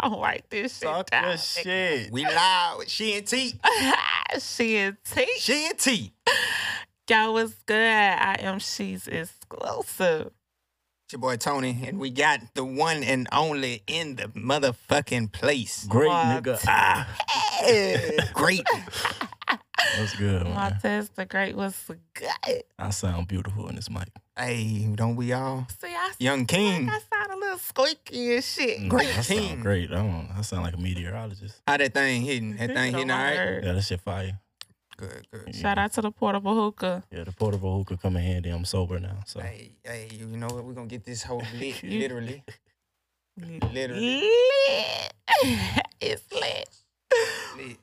gonna write this shit Talk down. your shit. We live with She and T. She and T. She and T. Y'all was good. I am She's exclusive. It's your boy Tony, and we got the one and only in the motherfucking place. Great What? nigga. Great. What's good, man? Montez the Great was good. I sound beautiful in this mic. Hey, don't we all? See, I Young King. I sound a little squeaky and shit. Great I team. sound great. I sound like a meteorologist. How that thing hitting? That thing hitting all right? Yeah, that shit fire. Good. Shout out to the portable hookah. Yeah, the portable hookah come in handy. I'm sober now, so. Hey, you know what? We're going to get this whole lit, literally. Literally. Lit. It's lit. Lit.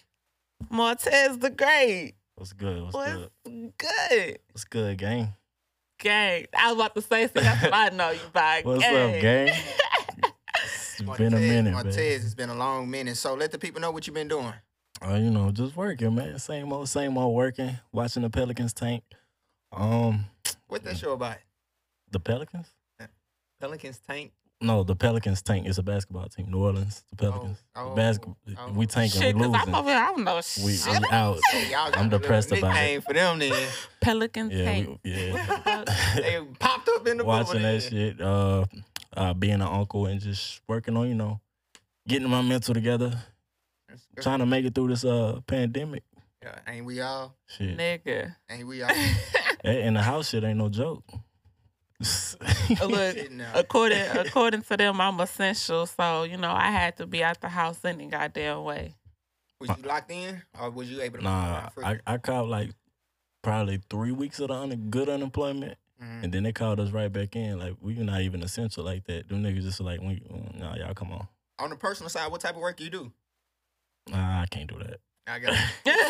Montez the Great What's good? What's was good? good. What's good, gang? Gang. I was about to say, see, that's what I know you by. What's gang. up, gang? It's been a minute, Montez, man. it's been a long minute. So let the people know what you've been doing. You know, just working, man. Same old working. Watching the Pelicans tank. What that show about? The Pelicans? Pelicans tank? No, the Pelicans tank. It's a basketball team. New Orleans, the Pelicans. We tanking, Shit, we because I'm losing. over here, I don't know We shit. out. Hey, y'all got I'm a little depressed about nickname it. for them then. Pelican Yeah, tank. yeah. They popped up in the Watching bubble that then. shit. Being an uncle and just working on, you know, getting my mental together. Trying to make it through this pandemic. Yeah, ain't we all? Shit. Nigga. Ain't we all? And the house shit ain't no joke. Look, Shit, now. according to them, I'm essential. So, you know, I had to be out the house any goddamn way. Was you locked in, or was you able to? Nah, free? I caught like probably 3 weeks of the good unemployment. Mhm. And then they called us right back in. Like, we not even essential like that. Them niggas just like, nah, y'all come on. On the personal side, what type of work you do? Nah, I can't do that. I got.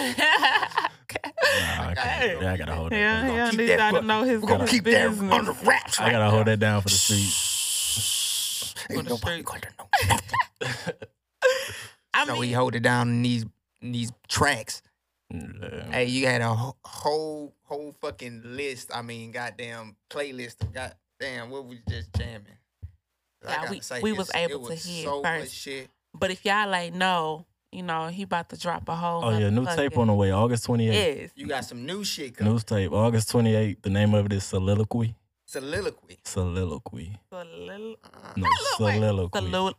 Nah, I can't do that. I gotta hold that Yeah, down. yeah, keep need that y'all to fu- know his We're gonna keep that business. under wraps. I gotta hold that down for the streets. Ain't For the nobody street. gonna know nothing. I So mean, we hold it down in these tracks. Yeah. Hey, you had a whole fucking list. I mean, goddamn playlist. Of goddamn, what was just jamming? I Yeah, gotta we say, was it able was to hear so first. much shit. but if y'all ain't know, you know, he about to drop a whole Oh, yeah, new tape on the way, August 28th. Yes. You got some new shit coming. News tape, August 28th. The name of it is Soliloquy. Soliloquy. Soliloquy. A little, No, Soliloquy. salute.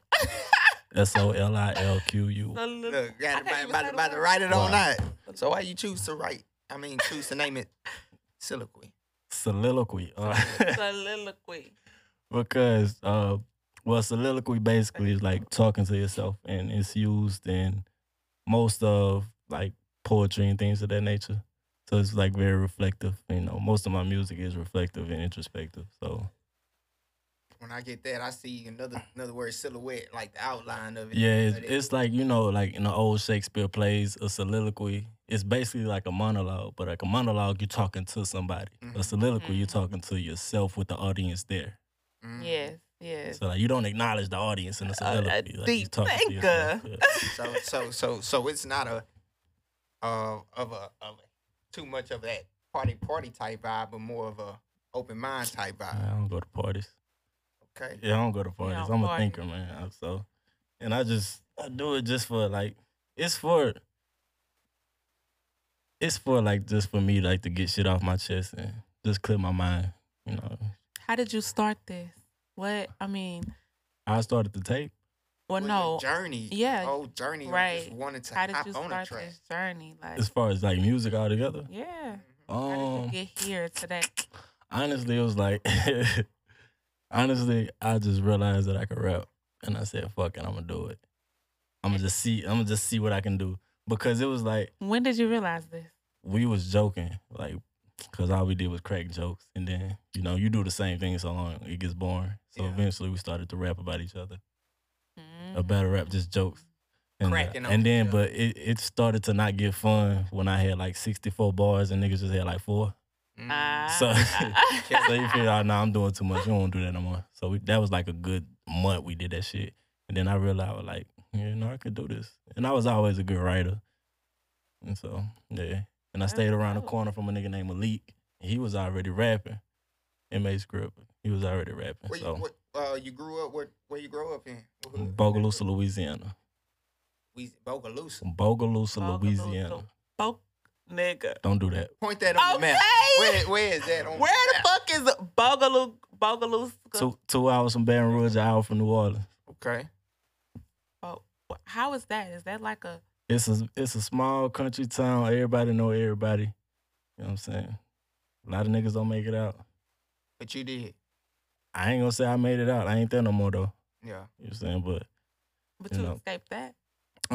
SOLILQU. Look, I can't about to write it on Wow. that. So why you choose to write? I mean, choose to name it Soliloquy. Soliloquy. Soliloquy. Because, soliloquy basically is like talking to yourself, and it's used in most of like poetry and things of that nature. So it's like very reflective. You know, most of my music is reflective and introspective. So When I get that, I see another word, silhouette, like the outline of it. yeah, But it's like, you know, like in the old Shakespeare plays, a soliloquy. It's basically like a monologue, but like a monologue, you're talking to somebody. A Mhm. soliloquy, you're Mhm. talking to yourself with the audience there. Mhm. Yes, yes. So like you don't acknowledge the audience in a soliloquy. Like, you're deep talking to thinker. yourself. Yeah. So it's not a too much of that party type vibe, but more of a open mind type I vibe. don't go to parties. Okay. Yeah, I don't go to parties. don't I'm a party. thinker, man. So, and I do it just for like, it's for like just for me like to get shit off my chest and just clear my mind. You know, How did you start this? What, I mean, I started the tape. well, Your no. journey. Yeah, Whole journey. Of right. just wanting to How did hop you on a start track. this journey? Like, As far as like music altogether, yeah. How did you get here today? honestly, it was like, honestly, I just realized that I could rap, and I said, "Fuck it, I'm gonna do it. I'm gonna just see what I can do." Because it was like When did you realize this? we was joking, like, because all we did was crack jokes, and then you know you do the same thing so long it gets boring. So Yeah. eventually we started to rap about each other. Mm-hmm. A better rap, just jokes. And, Cracking on and then, each but it started to not get fun when I had like 64 bars and niggas just had like 4. Mm. So, so you figure out, nah, I'm doing too much. You don't do that no more. So that was like a good month we did that shit. And then I realized, like, you know, I could do this. And I was always a good writer. And so, yeah. And I stayed around the corner from a nigga named Malik. And he was already rapping. M.A. Script. He was already rapping. Where So you grew up? Where you grow up in? What hood? Bogalusa, Louisiana. Bogalusa. Bogalusa, Louisiana. Nigga. Don't do that. Point that on the map. Where is that on Where the the map? fuck is Bogalusa? 2 hours from Baton Rouge, an hour from New Orleans. Okay. Oh, how is that? Is that like a... It's a small country town. Everybody know everybody. You know what I'm saying? A lot of niggas don't make it out. But you did. I ain't gonna say I made it out. I ain't there no more though. Yeah. You know what I'm saying? But you know. escaped that? I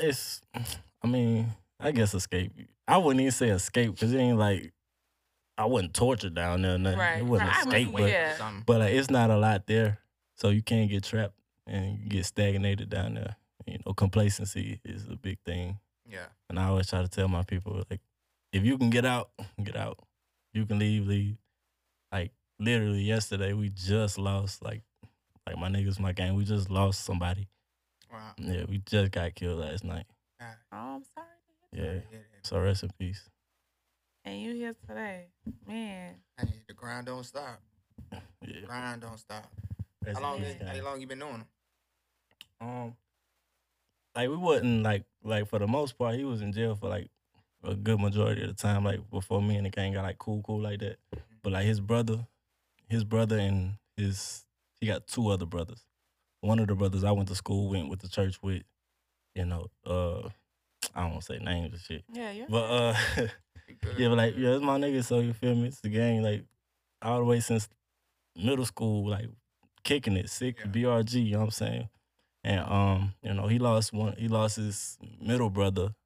mean, I guess escape. I wouldn't even say escape because it ain't like I wasn't tortured down there or nothing. Right. It wasn't escape, but like, it's not a lot there. So you can't get trapped and you get stagnated down there. You know, complacency is a big thing. Yeah. And I always try to tell my people, like, if you can get out, get out. You can leave. Like, literally yesterday, we just lost, like my niggas, my gang, we just lost somebody. Wow. Yeah, we just got killed last night. Oh, I'm sorry. Yeah. So rest in peace. And you here today. Man. Hey, the grind don't stop. Yeah. Grind don't stop. Rest How in peace, gang. long you been doing them? Like we wasn't like for the most part, he was in jail for like a good majority of the time, like before me and the gang got like cool like that. But like his brother and he got 2 other brothers. One of the brothers I went to school with the church with, you know, I don't want to say names and shit. Yeah, yeah. But yeah, but like, yeah, it's my nigga, so you feel me? It's the gang, like, all the way since middle school, like, kicking it, sick, BRG, you know what I'm saying? And, you know, he lost his middle brother,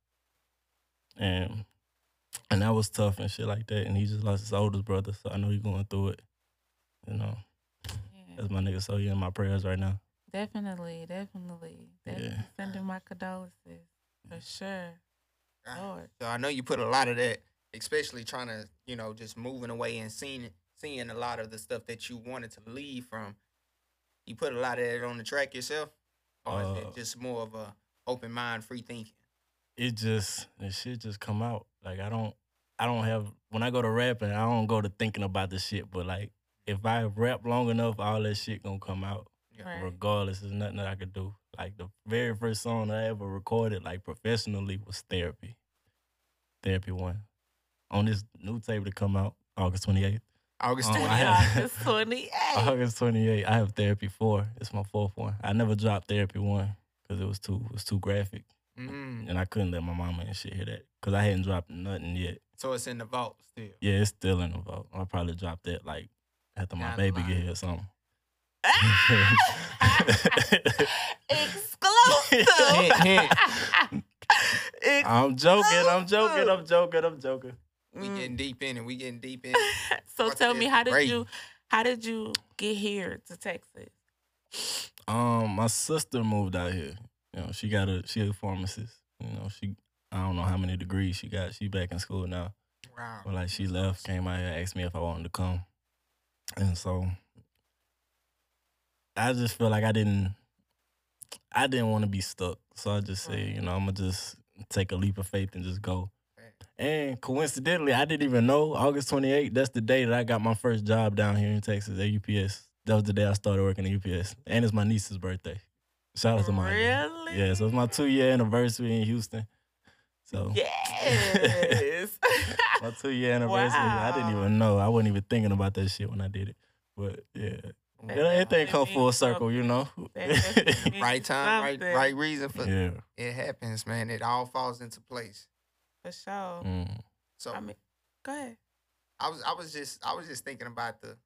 and that was tough and shit like that, and he just lost his oldest brother, so I know he going through it, you know? Yeah. That's my nigga, so he in my prayers right now. Definitely. Yeah. Sending my condolences. For sure. Lord. So I know you put a lot of that, especially trying to, you know, just moving away and seeing a lot of the stuff that you wanted to leave from. You put a lot of that on the track yourself? Or is it just more of a open mind, free thinking? The shit just come out. Like, I don't have, when I go to rapping, I don't go to thinking about the shit, but like, if I rap long enough, all that shit gonna come out. Right. Regardless, there's nothing that I could do. Like, the very first song I ever recorded, like, professionally was Therapy. Therapy 1. On this new tape to come out, August 28th. August 28th. August 28th. August 28th. I have Therapy 4. It's my 4th one. I never dropped Therapy 1 because it was too graphic. Mm. And I couldn't let my mama and shit hear that because I hadn't dropped nothing yet. So it's in the vault still? Yeah, it's still in the vault. I'll probably drop that, like, after my Down the baby line. get here or something. Exclusive. I'm joking. We getting deep in it. So What's tell me, this? how Great. did you get here to Texas? My sister moved out here. You know, she a pharmacist. You know, I don't know how many degrees she got. She back in school now. Wow. But like, she left, came out here, asked me if I wanted to come. And so I just feel like I didn't want to be stuck. So I just say, you know, I'm gonna just take a leap of faith and just go. And coincidentally, I didn't even know August 28th, that's the day that I got my first job down here in Texas at UPS. That was the day I started working at UPS. And it's my niece's birthday. Shout out to my Really? Yeah, so it's my 2-year anniversary in Houston. So Yes. my 2-year anniversary. I didn't Wow. even know. I wasn't even thinking about that shit when I did it. But yeah. Everything come full circle, you know? Right time, Something. right reason for Yeah. it happens, man. It all falls into place. For sure. Mm. So I mean, go ahead. I was just thinking about the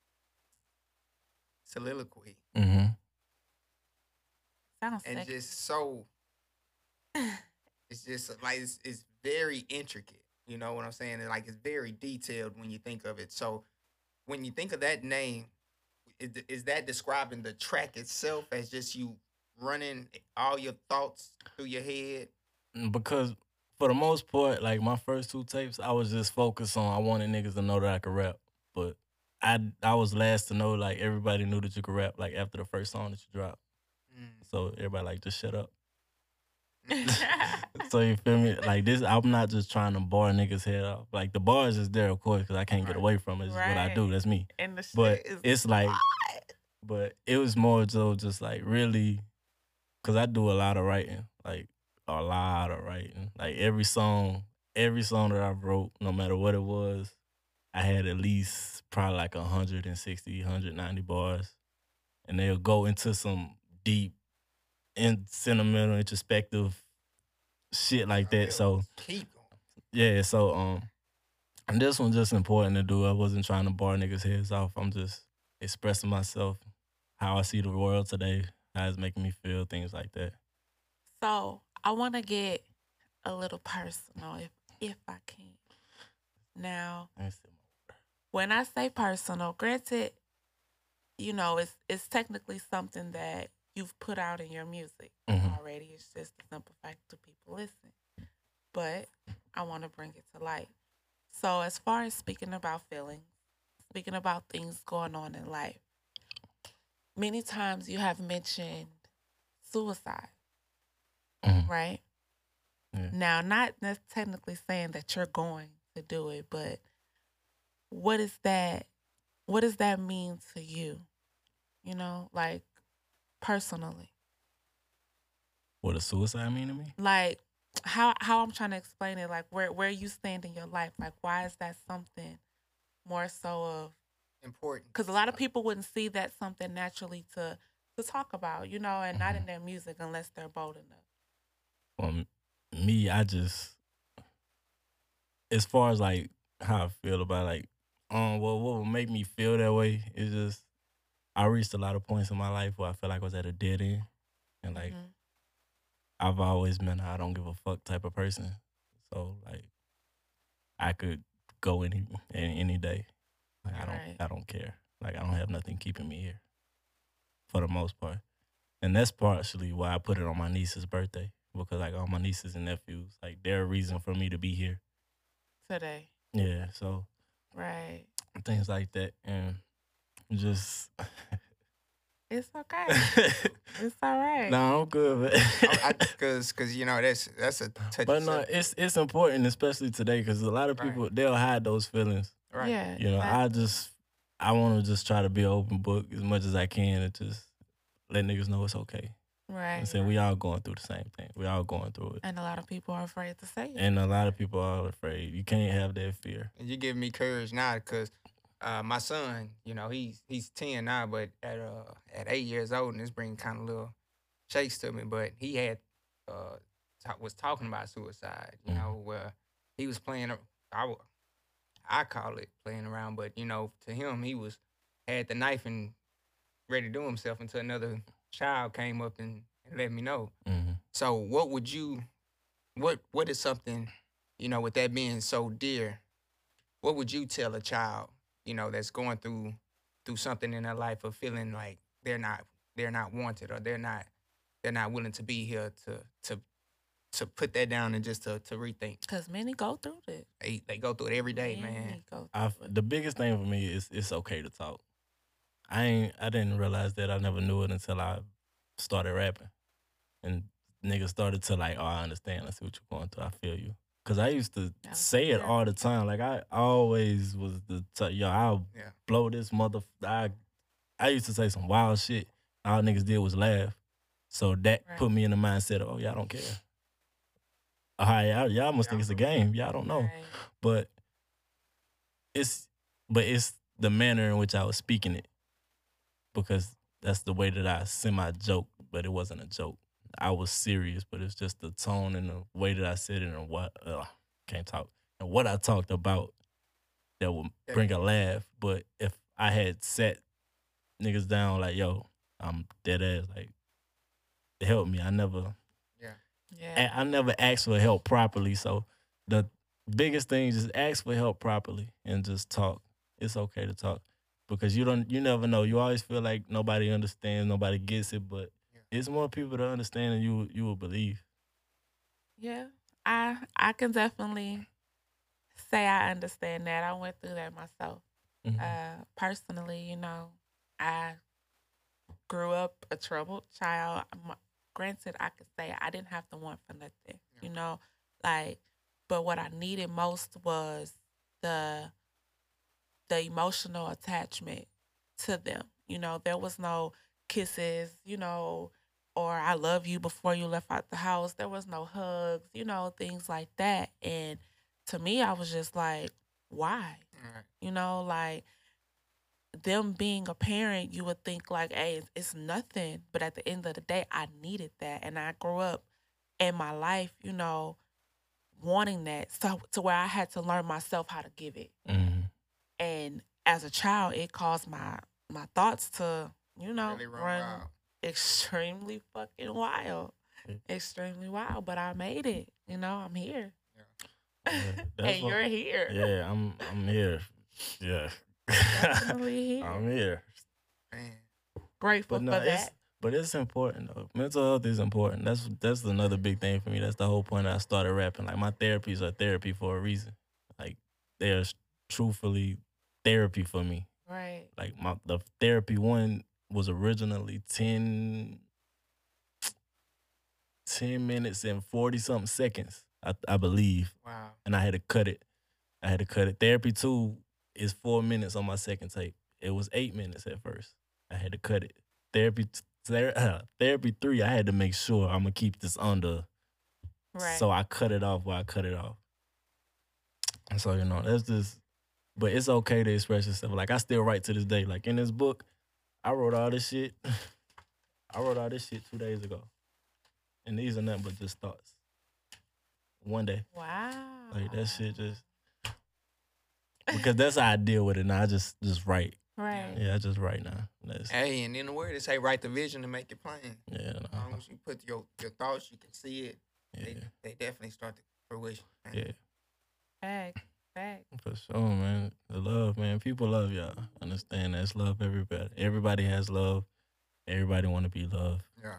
soliloquy Mm-hmm. Sounds and sexy. just so it's just like it's very intricate. You know what I'm saying? And like it's very detailed when you think of it. So when you think of that name, is that describing the track itself as just you running all your thoughts through your head? Because for the most part, like my first 2 tapes, I was just focused on I wanted niggas to know that I could rap. But I was last to know, like everybody knew that you could rap like after the first song that you dropped. So everybody like, just shut up. So you feel me? Like this, I'm not just trying to bar niggas' head off. Like the bars is there, of course, because I can't get away from it. It's what I do. That's me. And the shit But is it's like, But it was more so just like really, cause I do a lot of writing, like a lot of writing. Like every song that I wrote, no matter what it was, I had at least probably like 160, 190 bars, and they'll go into some deep and sentimental, introspective shit like that. So Keep going. yeah, so and this one just important to do. I wasn't trying to bar niggas' heads off. I'm just expressing myself, how I see the world today, how it's making me feel, things like that. So I want to get a little personal, if I can. Now, when I say personal, granted, you know, it's technically something that you've put out in your music Mhm. already. It's just a simple fact to people listen. But I want to bring it to light. So as far as speaking about feelings, speaking about things going on in life, many times you have mentioned suicide, Mhm. right? Yeah. Now, not technically saying that you're going to do it, but what is that? What does that mean to you? You know, like personally, What does suicide mean to me? like how I'm trying to explain it, like where you stand in your life, like why is that something more so of, Important. because a lot of people wouldn't see that something naturally to talk about, you know, and not in Mhm. their music unless they're bold enough. Well, me, I just, as far as like how I feel about like, well, what would make me feel that way is just I reached a lot of points in my life where I feel like I was at a dead end, and like Mhm. I've always been a I don't give a fuck type of person. So like I could go any day. Like Right. I don't care. Like I don't have nothing keeping me here for the most part. And that's partially why I put it on my niece's birthday. Because like all my nieces and nephews, like they're a reason for me to be here. Today. Yeah. So Right. things like that. And just It's okay. It's all right. no, I'm good, man. Cause you know that's a touchy But no, subject. it's important, especially today, because a lot of Right. people they'll hide those feelings. Right. Yeah. You know, I want to just try to be an open book as much as I can and just let niggas know it's okay. Right. I'm saying we all going through the same thing. We all going through it. And a lot of people are afraid to say it. And a lot of people are afraid. You can't have that fear. And you give me courage now because my son, you know, he's 10 now, but at 8 years old, and this brings kind of little shakes to me. But he had was talking about suicide, you know, where he was playing. I call it playing around, but you know, to him, he had the knife and ready to do himself until another child came up and let me know. Mm-hmm. So, what is something, you know, with that being so dear, what would you tell a child, you know, that's going through something in their life of feeling like they're not wanted or they're not willing to be here to put that down and just to rethink. Because many go through it. They go through it every day, man. Many go through it. The biggest thing for me is it's okay to talk. I didn't realize that. I never knew it until I started rapping, and niggas started to like, oh, I understand. I see what you're going through. I feel you. Cause I used to That was say it fair. all the time. Like I always was yo, I'll Yeah. blow this mother. I used to say some wild shit. All niggas did was laugh. So that Right. put me in the mindset of, oh, y'all don't care. All right, y'all must think it's a game. Y'all don't know. Right. But it's the manner in which I was speaking it, because that's the way that I semi joke, but it wasn't a joke. I was serious, but it's just the tone and the way that I said it and what can't talk and what I talked about that would bring a laugh. But if I had sat niggas down like, yo, I'm dead ass, like, help me. I never Yeah. I never asked for help properly. So the biggest thing is just ask for help properly and just talk. It's okay to talk, because you never know. You always feel like nobody understands, nobody gets it, but it's more people to understand than you will believe. Yeah. I can definitely say I understand that. I went through that myself. Mhm. Personally, you know, I grew up a troubled child. Granted, I could say I didn't have to want for nothing, you know, like, but what I needed most was the emotional attachment to them. You know, there was no kisses, you know, or I love you before you left out the house. There was no hugs, you know, things like that. And to me, I was just like, why? Right. You know, like them being a parent, you would think like, hey, it's nothing. But at the end of the day, I needed that. And I grew up in my life, you know, wanting that. So to where I had to learn myself how to give it. Mm-hmm. And as a child, it caused my thoughts to, you know, Really run wild. extremely fucking wild. Extremely wild. But I made it. You know, I'm here. Yeah, And you're here. Yeah, I'm here. Yeah. Definitely here. I'm here. Man. Grateful But no, for that. But it's important though. Mental health is important. That's another big thing for me. That's the whole point I started rapping. Like my therapies are therapy for a reason. Like they're truthfully therapy for me. Right. Like the therapy one was originally 10 minutes and 40 something seconds, I believe. Wow. And I had to cut it. Therapy 2 is 4 minutes on my second tape. It was 8 minutes at first. I had to cut it. Therapy 3, I had to make sure I'm gonna keep this under. Right. So I cut it off where I cut it off. And so, you know, that's just, but it's okay to express yourself. Like I still write to this day. Like in this book, I wrote all this shit. I wrote all this shit 2 days ago. And these are nothing but just thoughts. One day. Wow. Like that shit just, because that's how I deal with it now. I just write. Right. Yeah, I just write now. Hey, and in the word, they say write the vision to make it plain. Yeah. As long as you put your thoughts, you can see it. Yeah. They definitely start to fruition. Man. Yeah. Fact. For sure, man. The love, man. People love y'all. Understand that. It's love everybody. Everybody has love. Everybody want to be loved. Yeah.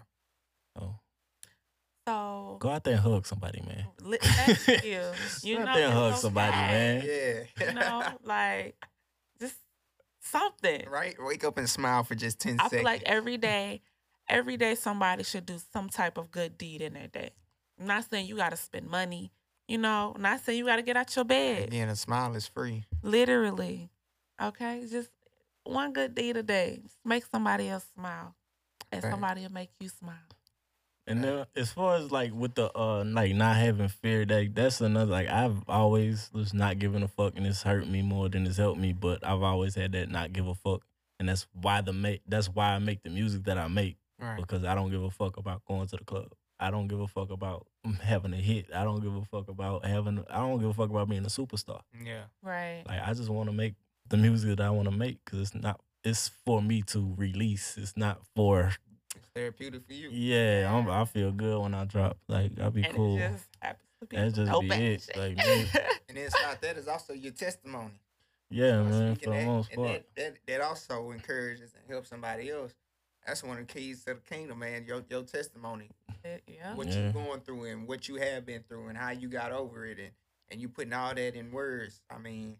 So go out there and hug somebody, man. Thank you. You go know, out there and hug okay. somebody, man. Yeah. You know, like just something. Right? Wake up and smile for just 10 I seconds. feel like every day somebody should do some type of good deed in their day. I'm not saying you got to spend money. You know, I'm not saying you got to get out your bed. Again, a smile is free. Literally. Okay? Just one good deed a day. Just make somebody else smile. And somebody will make you smile. And then as far as like with the like not having fear, that's another, like I've always was not giving a fuck, and it's hurt me more than it's helped me, but I've always had that not give a fuck. And that's why I make the music that I make. Right. Because I don't give a fuck about going to the club. I don't give a fuck about having a hit. I don't give a fuck about being a superstar. Yeah. Right. Like I just want to make the music that I want to make, because it's for me to release. It's not for, it's therapeutic for you. Yeah, I feel good when I drop. Like I'll be cool. It just happens to be That just be it. Like, man. And then inside that is also your testimony. Yeah, man. For the most part, that also encourages and helps somebody else. That's one of the keys to the kingdom, man. Your testimony. Yeah. What you going through and what you have been through and how you got over it, and you putting all that in words. I mean,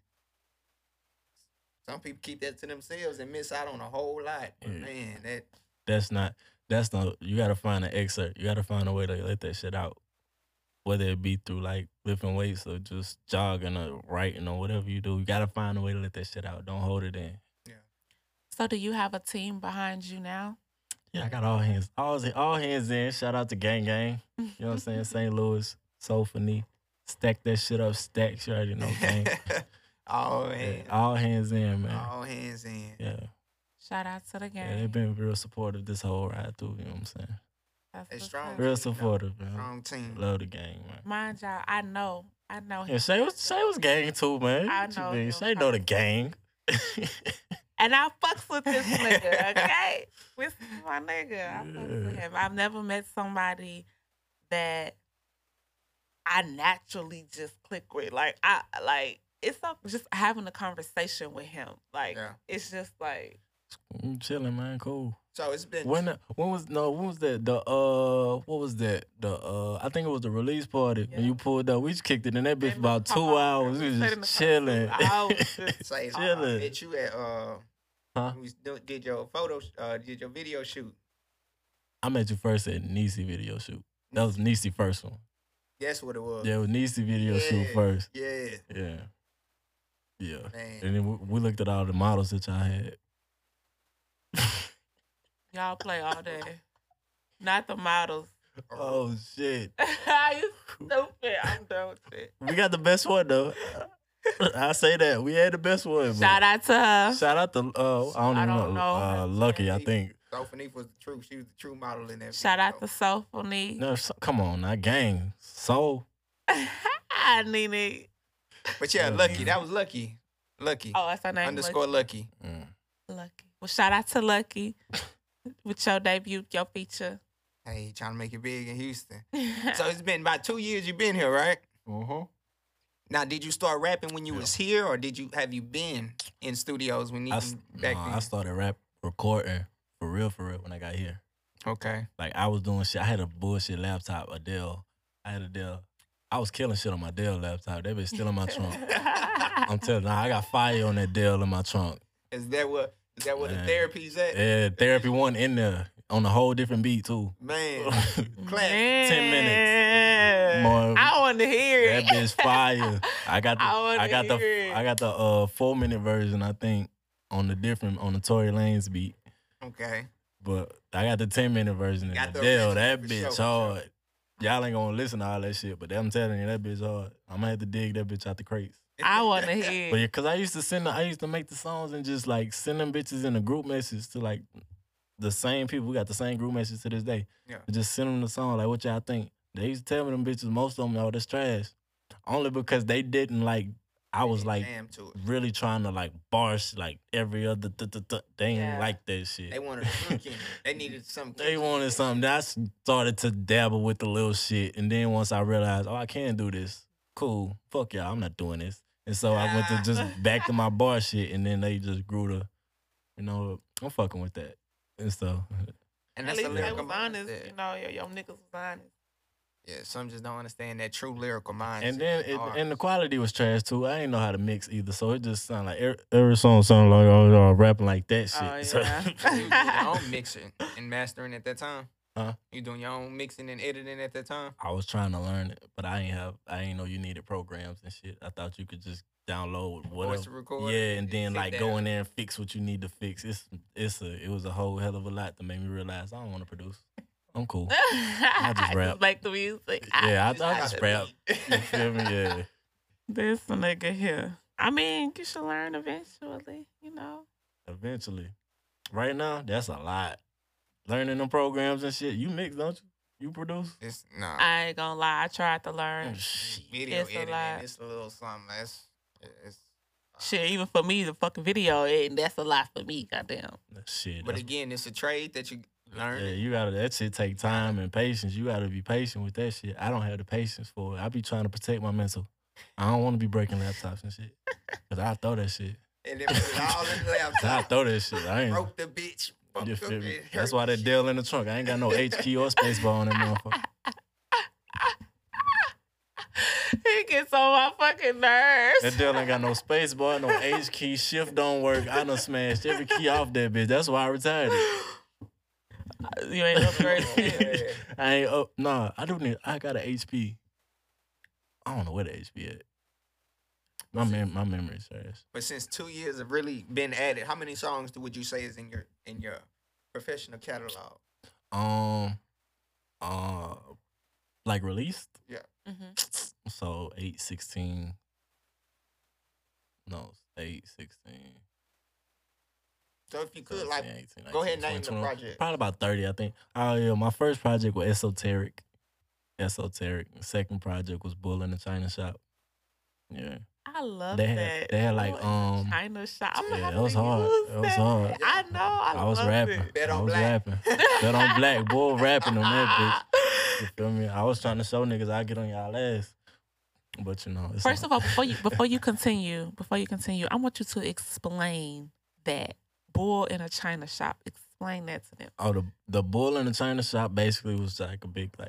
some people keep that to themselves and miss out on a whole lot. But man, that's not. You gotta find an excerpt. You gotta find a way to let that shit out. Whether it be through like lifting weights or just jogging or writing or whatever you do, you gotta find a way to let that shit out. Don't hold it in. Yeah. So do you have a team behind you now? Yeah, I got all hands in. Shout out to Gang Gang. You know what I'm saying? St. Louis, Soul for Knee. Stack that shit up, stacks. You already know, gang. all hands. Yeah, all hands in, man. All hands in. Yeah. Shout out to the gang. Yeah, they've been real supportive this whole ride through, you know what I'm saying? It's strong. Real supportive, man. Strong team. Love the gang, man. Mind y'all, I know Yeah, Shay was gang too, man. I know. Shay know the gang. And I fucks with this nigga, okay? This is my nigga. I fucks with him. I've never met somebody that I naturally just click with. It's just having a conversation with him. It's just like Chilling, man. Cool. So it's been when was that? What was that? I think it was the release party when you pulled up. We just kicked it in that bitch for about 2 hours. We was just chilling. Say, chilling. I met you at we did your did your video shoot. I met you first at Niecy video shoot. That was Niecy first one. That's what it was. Yeah, it was Niecy video shoot first. Yeah. Yeah. Yeah. Man. And then we looked at all the models that y'all had. Y'all play all day. Not the models. Oh shit. You stupid. I'm done with it. We got the best one though. I say that. We had the best one. Shout out to her. Shout out to I don't even know. Lucky, I think. Sophie was the true. She was the true model in that. Shout out to Sophie. No, come on, now, gang. So. Nene. But yeah, Lucky. That was Lucky. Lucky. Oh, that's her name. _Lucky. Lucky. Well, shout out to Lucky with your debut, your feature. Hey, trying to make it big in Houston. So it's been about 2 years you've been here, right? Now, did you start rapping when you was here, or have you been in studios when you back then? I started recording for real when I got here. Okay. Like I was doing shit. I had a bullshit laptop, a Dell. I had a Dell. I was killing shit on my Dell laptop. That bitch still in my trunk. I'm telling you, I got fire on that Dell in my trunk. Is that where the therapy's at? Yeah, therapy one in there on a whole different beat too. Man, 10 minutes. More, I want to hear it. That bitch fire. I got the 4-minute version, I think, on the Tory Lanez beat. Okay. But I got the 10-minute version in the Dell. That bitch hard. Sure. Y'all ain't gonna listen to all that shit, but I'm telling you, that bitch hard. I'm gonna have to dig that bitch out the crates. I want to hear. But yeah, cause I used to make the songs and just like send them bitches in a group message to like the same people. We got the same group message to this day. Yeah. Just send them the song like, what y'all think? They used to tell me them bitches, most of them, oh, that's trash. Only because they didn't like. I was like really trying to like bars like every other. They ain't like that shit. They wanted something. They needed something. They wanted something. I started to dabble with the little shit, and then once I realized, oh, I can do this. Cool. Fuck y'all. I'm not doing this. And so I went to just back to my bar shit, and then they just grew to, I'm fucking with that and stuff. And that's at least they was honest. Your niggas was honest. Yeah, some just don't understand that true lyrical mind. And then and the quality was trash too. I didn't know how to mix either, so it just sounded like every song sounded like y'all rapping like that shit. Oh, yeah. So you doing your own mixing and mastering at that time? Huh? You doing your own mixing and editing at that time? I was trying to learn it, but I ain't know you needed programs and shit. I thought you could just download whatever. Voice record. Yeah, and then like go in there and fix what you need to fix. It was a whole hell of a lot to make me realize I don't want to produce. I'm cool. I just rap. Just like the music. Yeah, I just rap. You feel me? Yeah. This nigga here. I mean, you should learn eventually, Eventually. Right now, that's a lot. Learning them programs and shit. You mix, don't you? You produce? I ain't gonna lie. I tried to learn. Video editing. It's a little something. Shit, even for me, the fucking video editing, that's a lot for me, goddamn. Shit. But again, it's a trade that you learn. Yeah, that shit take time and patience. You gotta be patient with that shit. I don't have the patience for it. I be trying to protect my mental. I don't want to be breaking laptops and shit. Cause I throw that shit. And then put it all in the laptop. I throw that shit. I ain't broke the bitch. You feel me? That's why that Dell in the trunk. I ain't got no H key or space bar on that motherfucker. He gets on my fucking nerves. That Dell ain't got no space bar, no H key. Shift don't work. I done smashed every key off that bitch. That's why I retired it. You ain't upgraded. I ain't up. Nah, I got an HP. I don't know where the HP at. My memory's trash. But since 2 years have really been at it, how many songs would you say is in your professional catalog? Like released? Yeah. Mm-hmm. So 8, 16. No, 8, 16. So if you could, 18, 19, go ahead and name 20, the project. Probably about 30, I think. Oh, yeah, my first project was Esoteric. The second project was Bull in the China Shop. Yeah. I love that. They had like China Shop. Yeah, it was hard. It was hard. I know. I was rapping. Bet on I was Black. rapping. Bet on Black. Bull rapping on that bitch. You feel me? I was trying to show niggas I get on y'all ass. But it's first of all, before you continue, I want you to explain that Bull in a China Shop. Explain that to them. Oh, the Bull in the China Shop basically was like a big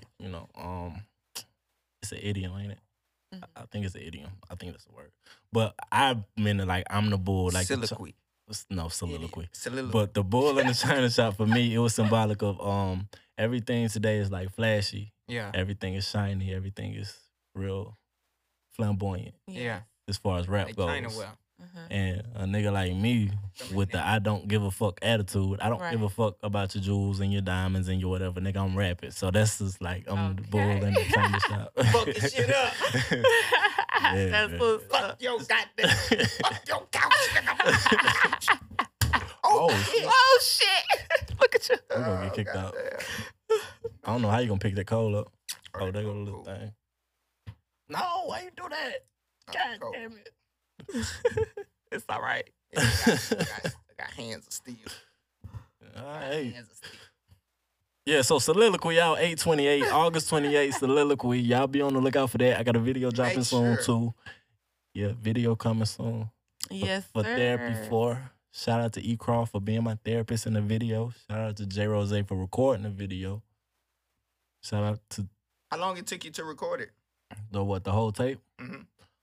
it's an idiom, ain't it? Mm-hmm. I think it's an idiom. I think that's the word. But I mean like I'm the bull, like soliloquy. Soliloquy. Soliloquy. But the Bull in the China Shop for me, it was symbolic of everything today is like flashy. Yeah. Everything is shiny. Everything is real flamboyant. Yeah. As far as rap like goes. China well. And a nigga like me with the I don't give a fuck attitude, I don't give a fuck about your jewels and your diamonds and your whatever, nigga. I'm rapping. So that's just like, I'm the bull in the chamber shop. Fucking shit up. Yeah, That's what's Fuck your goddamn. Fuck your couch, nigga. Oh, shit. Oh shit! Look at you. We're gonna get kicked out. I don't know how you gonna pick that coal up. Oh, there go the little thing. No, why you do that? God damn it. It's all right. I got hands of steel. All right. Hands of steel. Yeah, so Soliloquy out 8/28, August 28th, Soliloquy. Y'all be on the lookout for that. I got a video dropping soon too. Yeah, video coming soon. Yes, For sir. Therapy 4. Shout out to E. Croft for being my therapist in the video. Shout out to J. Rose for recording the video. Shout out to How long it took you to record it? the whole tape? Mhm.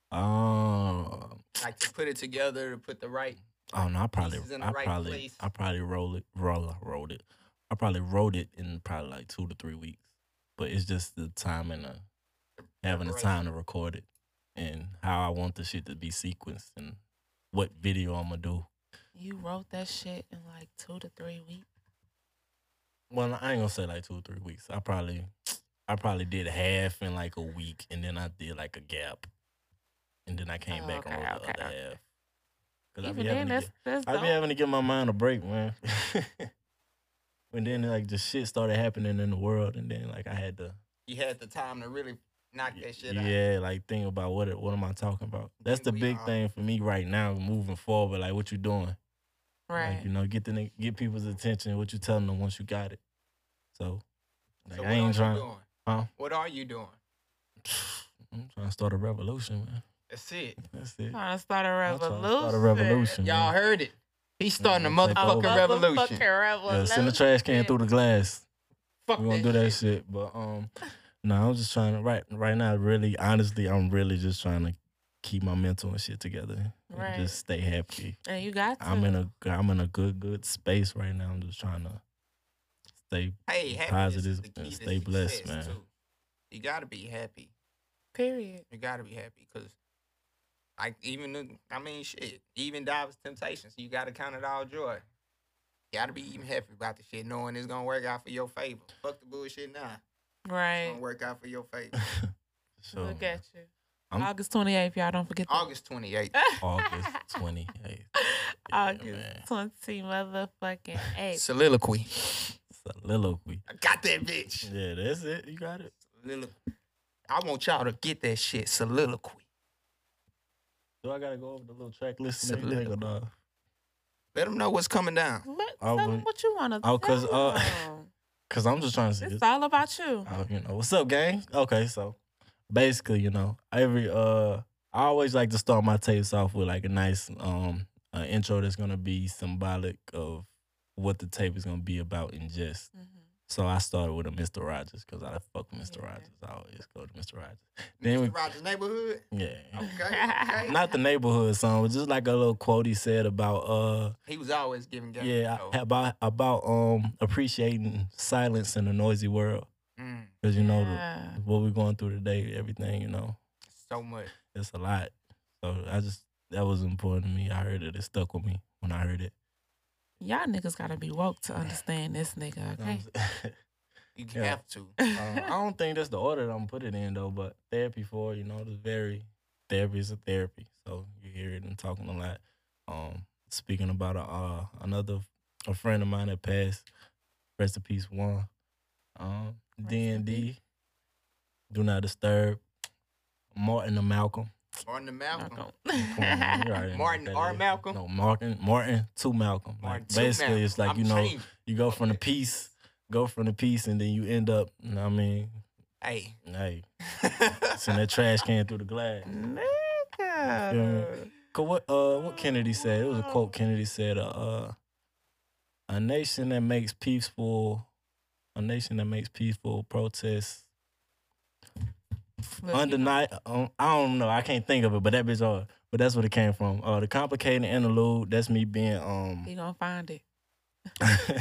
Like Like to put it together, to put the right. Oh no, I probably pieces in the right place. wrote it. I probably wrote it in probably like 2 to 3 weeks. But it's just the time and having the time to record it and how I want the shit to be sequenced and what video I'm gonna do. You wrote that shit in like 2 to 3 weeks. Well, I ain't gonna say like 2 or 3 weeks. I probably did half in like a week, and then I did like a gap, and then I came back on the other half. Cause Even then, that's I be having to give my mind a break, man. When then like the shit started happening in the world, and then like I had to. You had the time to really knock that shit out. Yeah, like think about what am I talking about? That's the big thing for me right now, moving forward. Like what you doing? right. Like, you know, get people's attention. What you telling them once you got it. So, like, I ain't trying. Huh? What are you doing? I'm trying to start a revolution, man. That's it. That's it. Trying to start a I'm trying revolution. to start a revolution. Y'all man. heard it. He's starting a Yeah, take motherfucking over. revolution. Motherfucking revolution. Yeah, send the trash can through the glass. Fuck We're gonna do that shit. But no, I'm just trying to right now. Really, honestly, I'm really just trying to keep my mental and shit together. And Right. just stay happy. And you got to. I'm in a good space right now. I'm just trying to stay happiness positive is the key and to stay blessed, success, man. too. You gotta be happy. Period. You gotta be happy because, like, shit. Even Dives Temptations, you gotta count it all joy. You gotta be even happy about the shit, knowing it's gonna work out for your favor. Fuck the bullshit now. It's Right. gonna work out for your favor. So, Look at you. I'm- August 28th, y'all. Don't forget that. August 28th. August 28th. August man. 20 motherfucking 8th. Soliloquy. Soliloquy. I got that bitch. Yeah, that's it. You got it. Soliloquy. I want y'all to get that shit. Soliloquy. Do I gotta go over the little track list? Soliloquy. Or no? Let them know what's coming down. Tell them what you want to Oh, 'cause, them. Cause I'm just trying to see. It's all about you. You know, what's up, gang? Okay, so basically, you know, I always like to start my tapes off with like a nice intro that's gonna be symbolic of what the tape is gonna be about in jest. So I started with a Mr. Rogers because I fuck with Mr. Rogers. I always go to Mr. Rogers. Then Mr. Rogers' Neighborhood? Yeah. Okay. Not the neighborhood song, but just like a little quote he said about He was always giving game. yeah, about appreciating silence in a noisy world. Mm, Because you know Yeah. what we're going through today, everything, you know, so much. it's a lot. So that was important to me. I heard it. It stuck with me when I heard it. Y'all niggas gotta be woke to understand this nigga, You know what okay? I'm saying? You Yeah. have to. I don't think that's the order that I'm put it in though, but therapy for, you know, therapy is a therapy. So you hear it and talking a lot. Speaking about a friend of mine that passed, rest in peace, one. D&D, Do Not Disturb, Martin and Malcolm. Martin and Malcolm. Come on, man, you already know Martin what that or is. Malcolm? No, Martin to Malcolm. Martin Like, to basically, Malcolm. it's like, I'm you know, changing. you go from the piece, and then you end up, you know what I mean? Hey. Hey, send that trash can through the glass. Nigga. Feel me? 'Cause what Kennedy said, it was a quote Kennedy said, a nation that makes peaceful protests Look, undeniable. I don't know. I can't think of it, but that bitch hard. But that's what it came from. The complicated interlude. That's me being you gonna find it.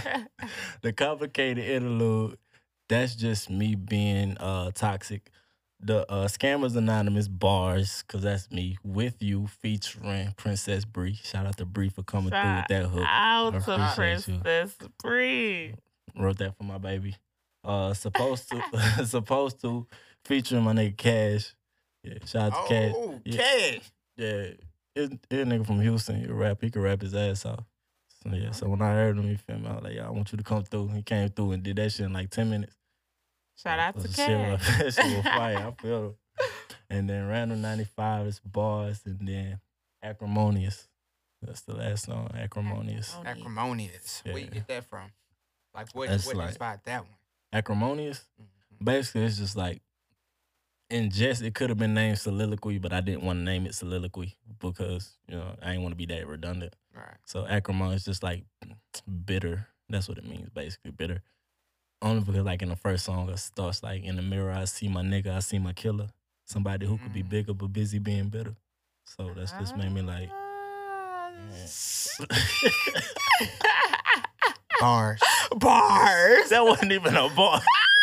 the complicated interlude. That's just me being toxic. The Scammers Anonymous bars, cause that's me with you featuring Princess Bree. Shout out to Bree for coming through with that hook. Out I to appreciate you. Princess Bree. Wrote that for my baby. Supposed to featuring my nigga Cash. Yeah, shout out to Cash. Oh, Yeah. Cash. Yeah, he a nigga from Houston. He can rap his ass off. So yeah, so when I heard him, you feel me? I was like, yeah, I want you to come through. He came through and did that shit in like 10 minutes. Shout out to That Cash. shit was fire. I feel it. And then Random 95 is bars, and then Acrimonious. That's the last song, Acrimonious. Acrimonious. Yeah. Where you get that from? Like what like- inspired that one? Acrimonious? Mhm. Basically, it's just like, it could have been named Soliloquy, but I didn't want to name it Soliloquy because, I didn't want to be that redundant. Right. So acrimony is just like bitter. That's what it means, basically, bitter. Only because like in the first song, it starts like, in the mirror, I see my nigga, I see my killer. Somebody who could be bigger but busy being bitter. So that's just made me like... Bars. Bars. That wasn't even a bar.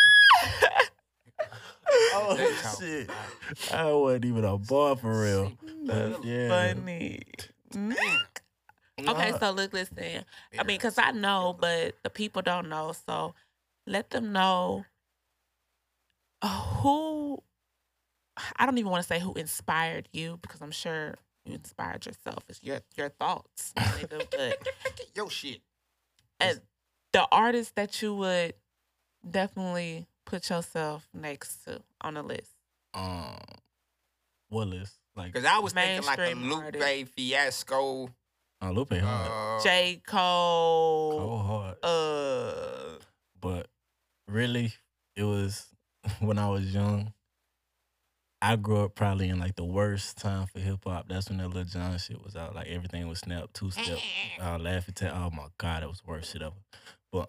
Oh, That's shit. That wasn't even a bar for real. Yeah. Funny. Okay, so look, listen. I mean, because I know, but the people don't know. So let them know who, I don't even want to say who inspired you, because I'm sure you inspired yourself. It's your thoughts. Nigga, but Yo, shit. and the artist that you would definitely put yourself next to on the list. What list? Like, Because I was thinking like a Mainstream Lupe artist. Fiasco. Lupe hard. J. Cole. Cold hard. But really, it was when I was young. I grew up probably in like the worst time for hip hop. That's when that Lil Jon shit was out. Like everything was Snap, 2-Step, Laffy Taffy. Oh my God, that was the worst shit ever. But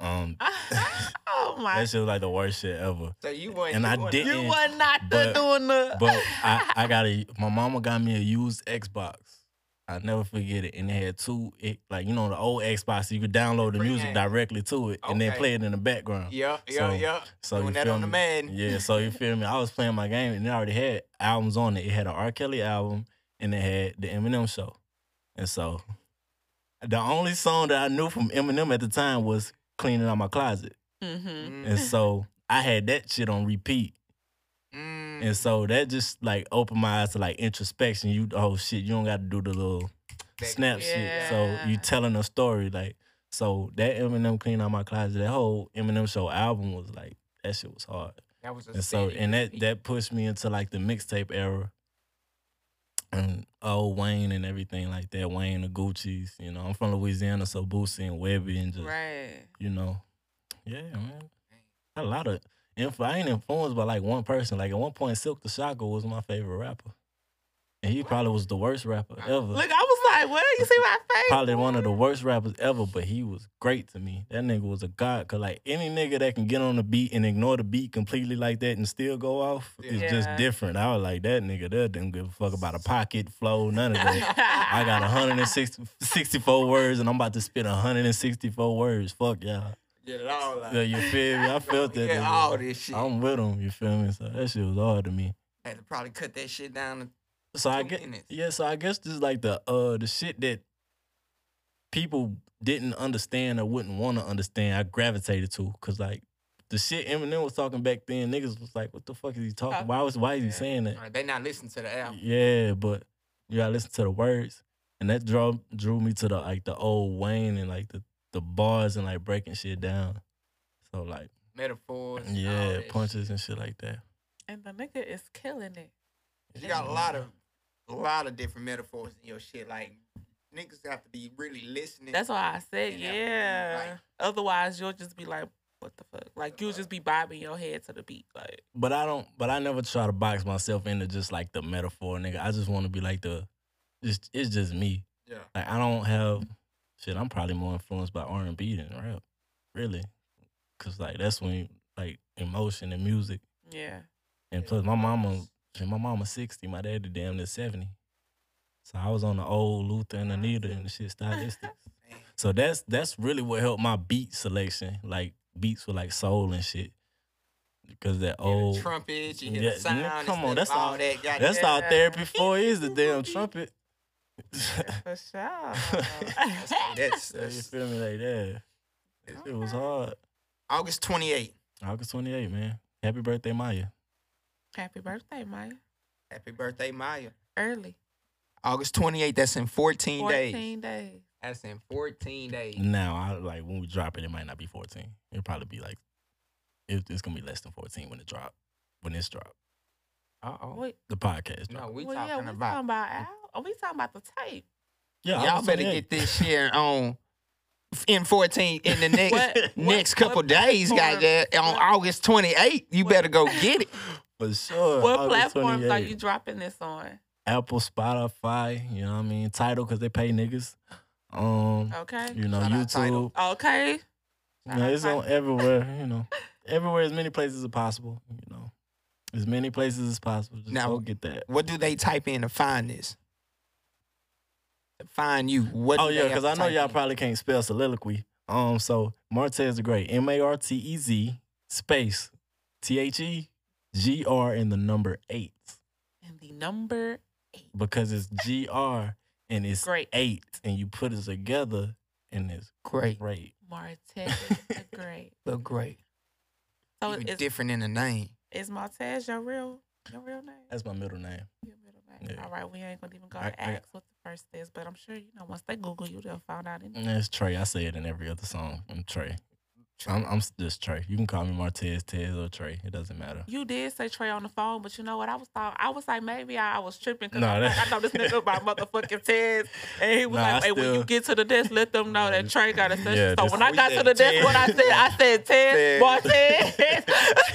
Oh my! that shit was like the worst shit ever. So you weren't. And I weren't- didn't- You were not but- doing the. But my mama got me a used Xbox. I never forget it. And it had the old Xbox, you could download the music Pre-game. directly to it and then Okay. play it in the background. Yeah. So Doing you that feel on the me? man. Yeah, so you feel me? I was playing my game and it already had albums on it. It had an R. Kelly album and it had the Eminem show. And so the only song that I knew from Eminem at the time was Cleaning Out My Closet. Mm-hmm. And so I had that shit on repeat. Mm. And so that just like opened my eyes to like introspection. You don't got to do the little snap shit. So you Yeah. telling a story like, so that Eminem Clean Out My Closet, that whole Eminem show album was like, that shit was hard. That was a And so, steady and repeat. that pushed me into like the mixtape era. And Wayne and everything like that. Wayne, the Gucci's, I'm from Louisiana, so Boosie and Webby and just, Right. yeah, man. A lot of I ain't influenced by like one person. Like at one point, Silk the Shocker was my favorite rapper. And he probably was the worst rapper ever. Look, I was like, "Where you see my face?" Probably one of the worst rappers ever, but he was great to me. That nigga was a god. Cause like any nigga that can get on the beat and ignore the beat completely like that and still go off is just Yeah. different. I was like, that nigga there didn't give a fuck about a pocket, flow, none of that. I got 164 words and I'm about to spit 164 words. Fuck y'all. Get it all out. Yeah, you feel me? I felt that. Get nigga. all this shit. I'm with him, you feel me? So that shit was hard to me. Had to probably cut that shit down. So I 2 guess, minutes. so I guess this is like the shit that people didn't understand or wouldn't want to understand. I gravitated to, cause like the shit Eminem was talking back then, niggas was like, "What the fuck is he talking? Why is he saying that?" They not listening to the album. Yeah, but you gotta listen to the words, and that drew me to the old Wayne and like the bars and like breaking shit down. So like Metaphors. all yeah, that punches shit. and shit like that. And the nigga is killing it. You got a lot of different metaphors in your shit. Like niggas have to be really listening. That's why I said, Yeah. yeah. Like- Otherwise, you'll just be like, "What the fuck?" Like you'll just be bobbing your head to the beat. Like, But I never try to box myself into just like the metaphor, nigga. I just want to be like it's just me. Yeah. Like I don't have shit. I'm probably more influenced by R&B than rap, really, cause like that's when like emotion and music. yeah. And plus my mama 60, my daddy damn near 70. So I was on the old Luther and Anita and the shit stylistics. Man. So that's really what helped my beat selection, like beats with like soul and shit. Because that You hear old the trumpet, you hear Yeah, the sound. come on, and that's stuff, all. that. Goddamn. That's all therapy for is the damn trumpet. For sure. You feel me like that? It was hard. August 28th. August 28th, man. Happy birthday, Maya. Happy birthday, Maya. Happy birthday, Maya. Early. August 28th. That's in 14 days. 14 days. That's in 14 days. Now, when we drop it, it might not be 14. It'll probably be like it's gonna be less than 14 when it's dropped. Uh-oh. The podcast drop. No, we Well, talking we about. talking about Al. Oh, we talking about the tape. Yeah, Y'all August better 28th. get this shit on in 14 in the next What couple days, platform- goddamn. On August 28th, you better go get it. For sure. What August platforms are 28th. you dropping this on? Apple, Spotify, you know what I mean? Tidal, because they pay niggas. Okay. You know, Shout out Tidal. YouTube. Okay. You know, it's on everywhere, you know. Everywhere, as many places as possible, you know. As many places as possible. Just Now- go get that. What do they type in to find this? To find you. What? Oh, do yeah, they because have I to know type y'all in? probably can't spell soliloquy. So Martez the Great, MARTEZ space THEGR and the number 8. And the number 8. Because it's GR and it's Great. 8 and you put it together and it's Great. great. Martez the Great. Look great. So Even is different in the name. Martez your real name? That's my middle name. Your middle name. Yeah. All right, we ain't gonna even go I- to ask what the first is, but I'm sure once they Google you, they'll find out. It's Trey. I say it in every other song. I'm Trey. I'm just Trey. You can call me Martez, Tez, or Trey. It doesn't matter. You did say Trey on the phone, but you know what? I was like, maybe I was tripping because No, I that- know this nigga about motherfucking Tez, and he was Nah, like, I hey, when you still- get to the desk, let them know that Trey got a session. Yeah, So this- when I we got to said the desk, Tez. what I said Tez, Martez.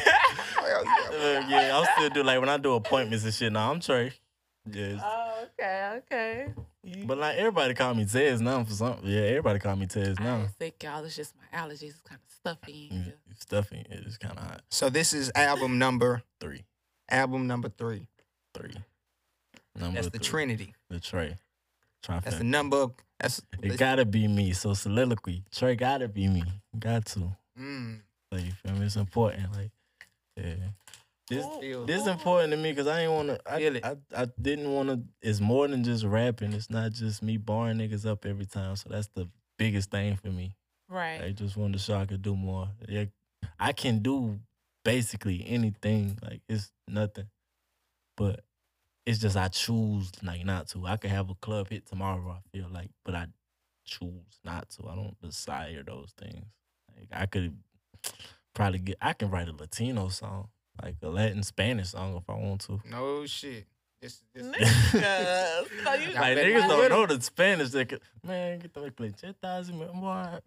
Yeah, I'm still do like when I do appointments and shit. Now I'm Trey. Yes. Oh, okay. But like everybody call me Tez now for something. Yeah, everybody call me Tez I now. ain't sick, y'all. It's just my allergies. It's kind of stuffy. in here. Stuffing it is kind of hot. So this is album number 3. 3. Number That's the 3. Trinity. The Trey. That's the Trifecta. number of. That's It gotta be me. So soliloquy. Trey gotta be me. Got to. Like, you feel me? It's important. Like, yeah. This is important to me because I ain't want Feel it. to. I didn't want to. It's more than just rapping. It's not just me barring niggas up every time. So that's the biggest thing for me. Right. I just wanted to show I could do more. Yeah, I can do basically anything. Like it's nothing, but it's just I choose like not to. I could have a club hit tomorrow. I feel like, but I choose not to. I don't desire those things. Like I could probably I can write a Latino song, like a Latin Spanish song if I want to. No shit. This Nigga. So you Y'all Like better niggas do don't it. know the Spanish. They could, man, get the clechetas, boy.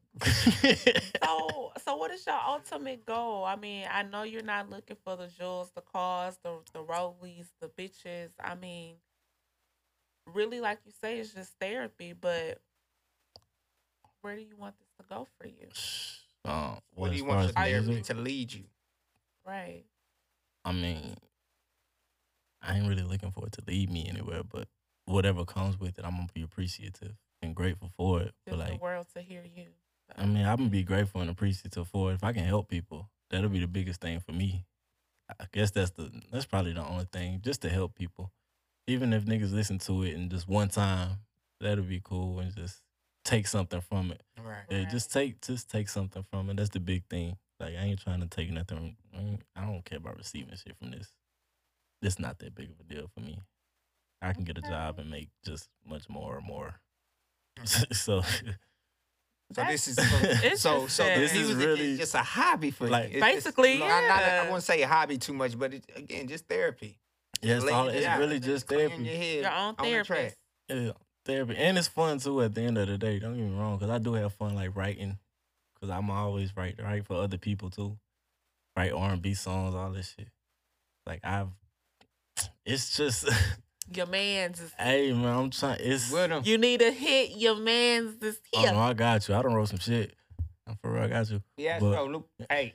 So what is your ultimate goal? I mean, I know you're not looking for the jewels, the cars, the rollies, the bitches. I mean, really, like you say, it's just therapy. But where do you want this to go for you? What do as you far want as your therapy music, to lead you? Right. I mean, I ain't really looking for it to lead me anywhere, but whatever comes with it, I'm gonna be appreciative and grateful for it. But Just the like, world to hear you. I mean, I'm gonna be grateful and appreciative for it. If I can help people, that'll be the biggest thing for me. I guess that's probably the only thing, just to help people. Even if niggas listen to it and just one time, that'll be cool and just take something from it. Right. Yeah, just take something from it. That's the big thing. Like I ain't trying to take nothing. I don't care about receiving shit from this. It's not that big of a deal for me. I can get a job and make just much more or more. So So this is It's so just the that- This is music really- is just a hobby for Like- you. It's just- Basically, no, yeah. I wouldn't say a hobby too much, but it's again just therapy. yeah, it's, Laying it it's out, really just clearing therapy. Your head Your own on the track. therapist. Yeah, therapy, and it's fun too. At the end of the day, don't get me wrong, because I do have fun like writing, because I'm always write for other people too, write R&B songs, all this shit. Like it's just, Your man's is hey man, I'm trying. It's With 'em. you need a hit. Your man's is oh here. no, I got you. I done wrote some shit. I'm for real, I got you. Yeah, But- so look, hey,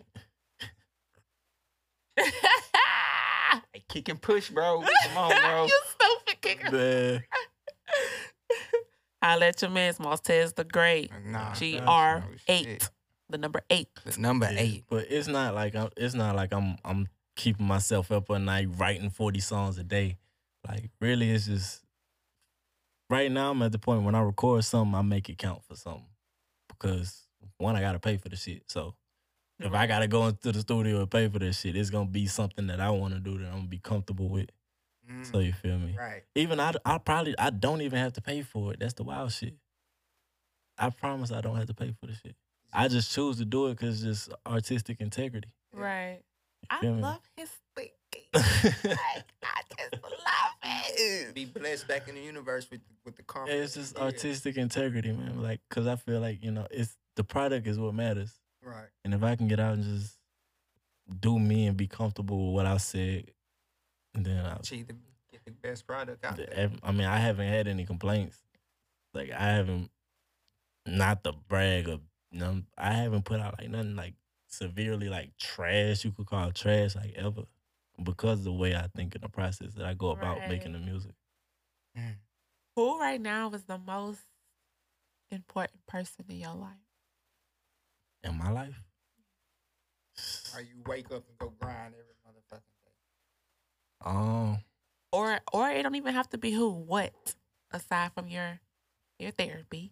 kick and push, bro. Come on, bro. You stupid kicker. Man, I let your man's Martez the Great. Nah, GR8. no shit. The number 8. The number Yeah, 8. But it's not like I'm keeping myself up at night writing 40 songs a day. Like really, it's just right now I'm at the point when I record something, I make it count for something because one, I gotta pay for the shit. So if I gotta go into the studio and pay for this shit, it's gonna be something that I want to do that I'm gonna be comfortable with. So you feel me? Right. Even I don't even have to pay for it. That's the wild shit. I promise I don't have to pay for the shit. I just choose to do it because it's just artistic integrity. Right. I feel me? love his thinking. Like, I just love it. Be blessed back in the universe with the karma. It's just artistic integrity, man. Like, cause I feel like it's the product is what matters. Right. And if I can get out and just do me and be comfortable with what I said, then Get the best product out there. I mean, I haven't had any complaints. Like I haven't, not to brag or I haven't put out like nothing like severely like trash. You could call trash like ever, because of the way I think in the process that I go about making the music. Who right now is the most important person in your life? In my life? Or you wake up and go grind every motherfucking day. Or it don't even have to be who, what, aside from your therapy.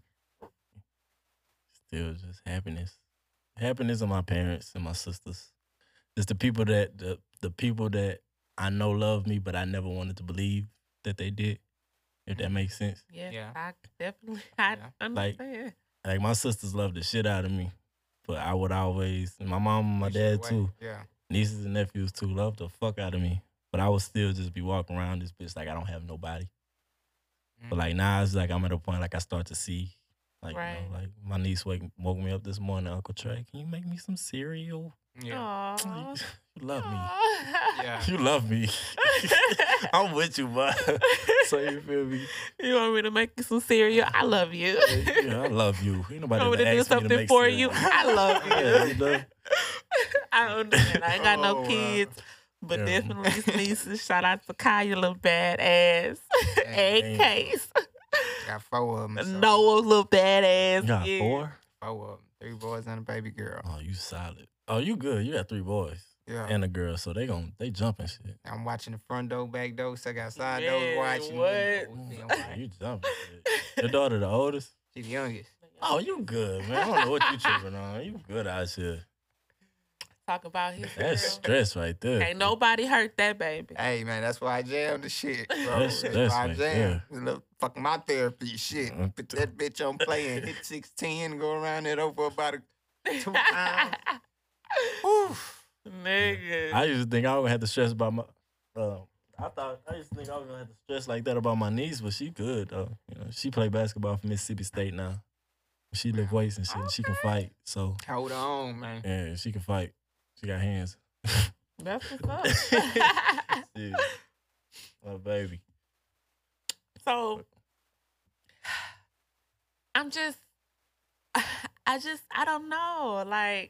Still just happiness. Happiness of my parents and my sisters. It's the people that the people that I know love me, but I never wanted to believe that they did. If that makes sense. Yeah. I definitely understand. Like my sisters love the shit out of me. But I would always, my mom and my dad too, nieces and nephews too, love the fuck out of me. But I would still just be walking around this bitch like I don't have nobody. But like now it's like I'm at a point like I start to see, like like my niece woke me up this morning, Uncle Trey, can you make me some cereal? Yeah. Aww. You love me. Yeah. You love me. I'm with you, bud. So you feel me? You want me to make you some cereal? I love you. Yeah, I love you. Ain't nobody want me to do something for you? I love you. Yeah, you know? I understand. I ain't got no kids. But definitely his nieces. Shout out to Kaya, little badass. And Case. Got 4 of them. So. Noah, little badass. You got 4? 4 of them. 3 boys and a baby girl. Oh, you solid. Oh, you good. You got 3 boys. Yeah. And a girl, so they jumping shit. I'm watching the front door, back door, so I got side doors watching. What? You jumping shit. Your daughter the oldest? She the youngest. Oh, you good, man. I don't know what you tripping on. You good out here. Talk about his That's girl. stress right there. Ain't nobody hurt that baby. Hey, man, that's why I jam the shit, bro. That's why I right jam. there. Look, fuck my therapy shit. Put that bitch on play and hit 610, go around it over about 2 times. Oof. Nigga. I used to think I would have to stress about my. I used to think I was gonna have to stress like that about my niece, but she good though. You know, she play basketball for Mississippi State now. She lift weights and shit. Okay. She can fight. So hold on, man. Yeah, she can fight. She got hands. That's what's up. Yeah. My baby. So I don't know. Like,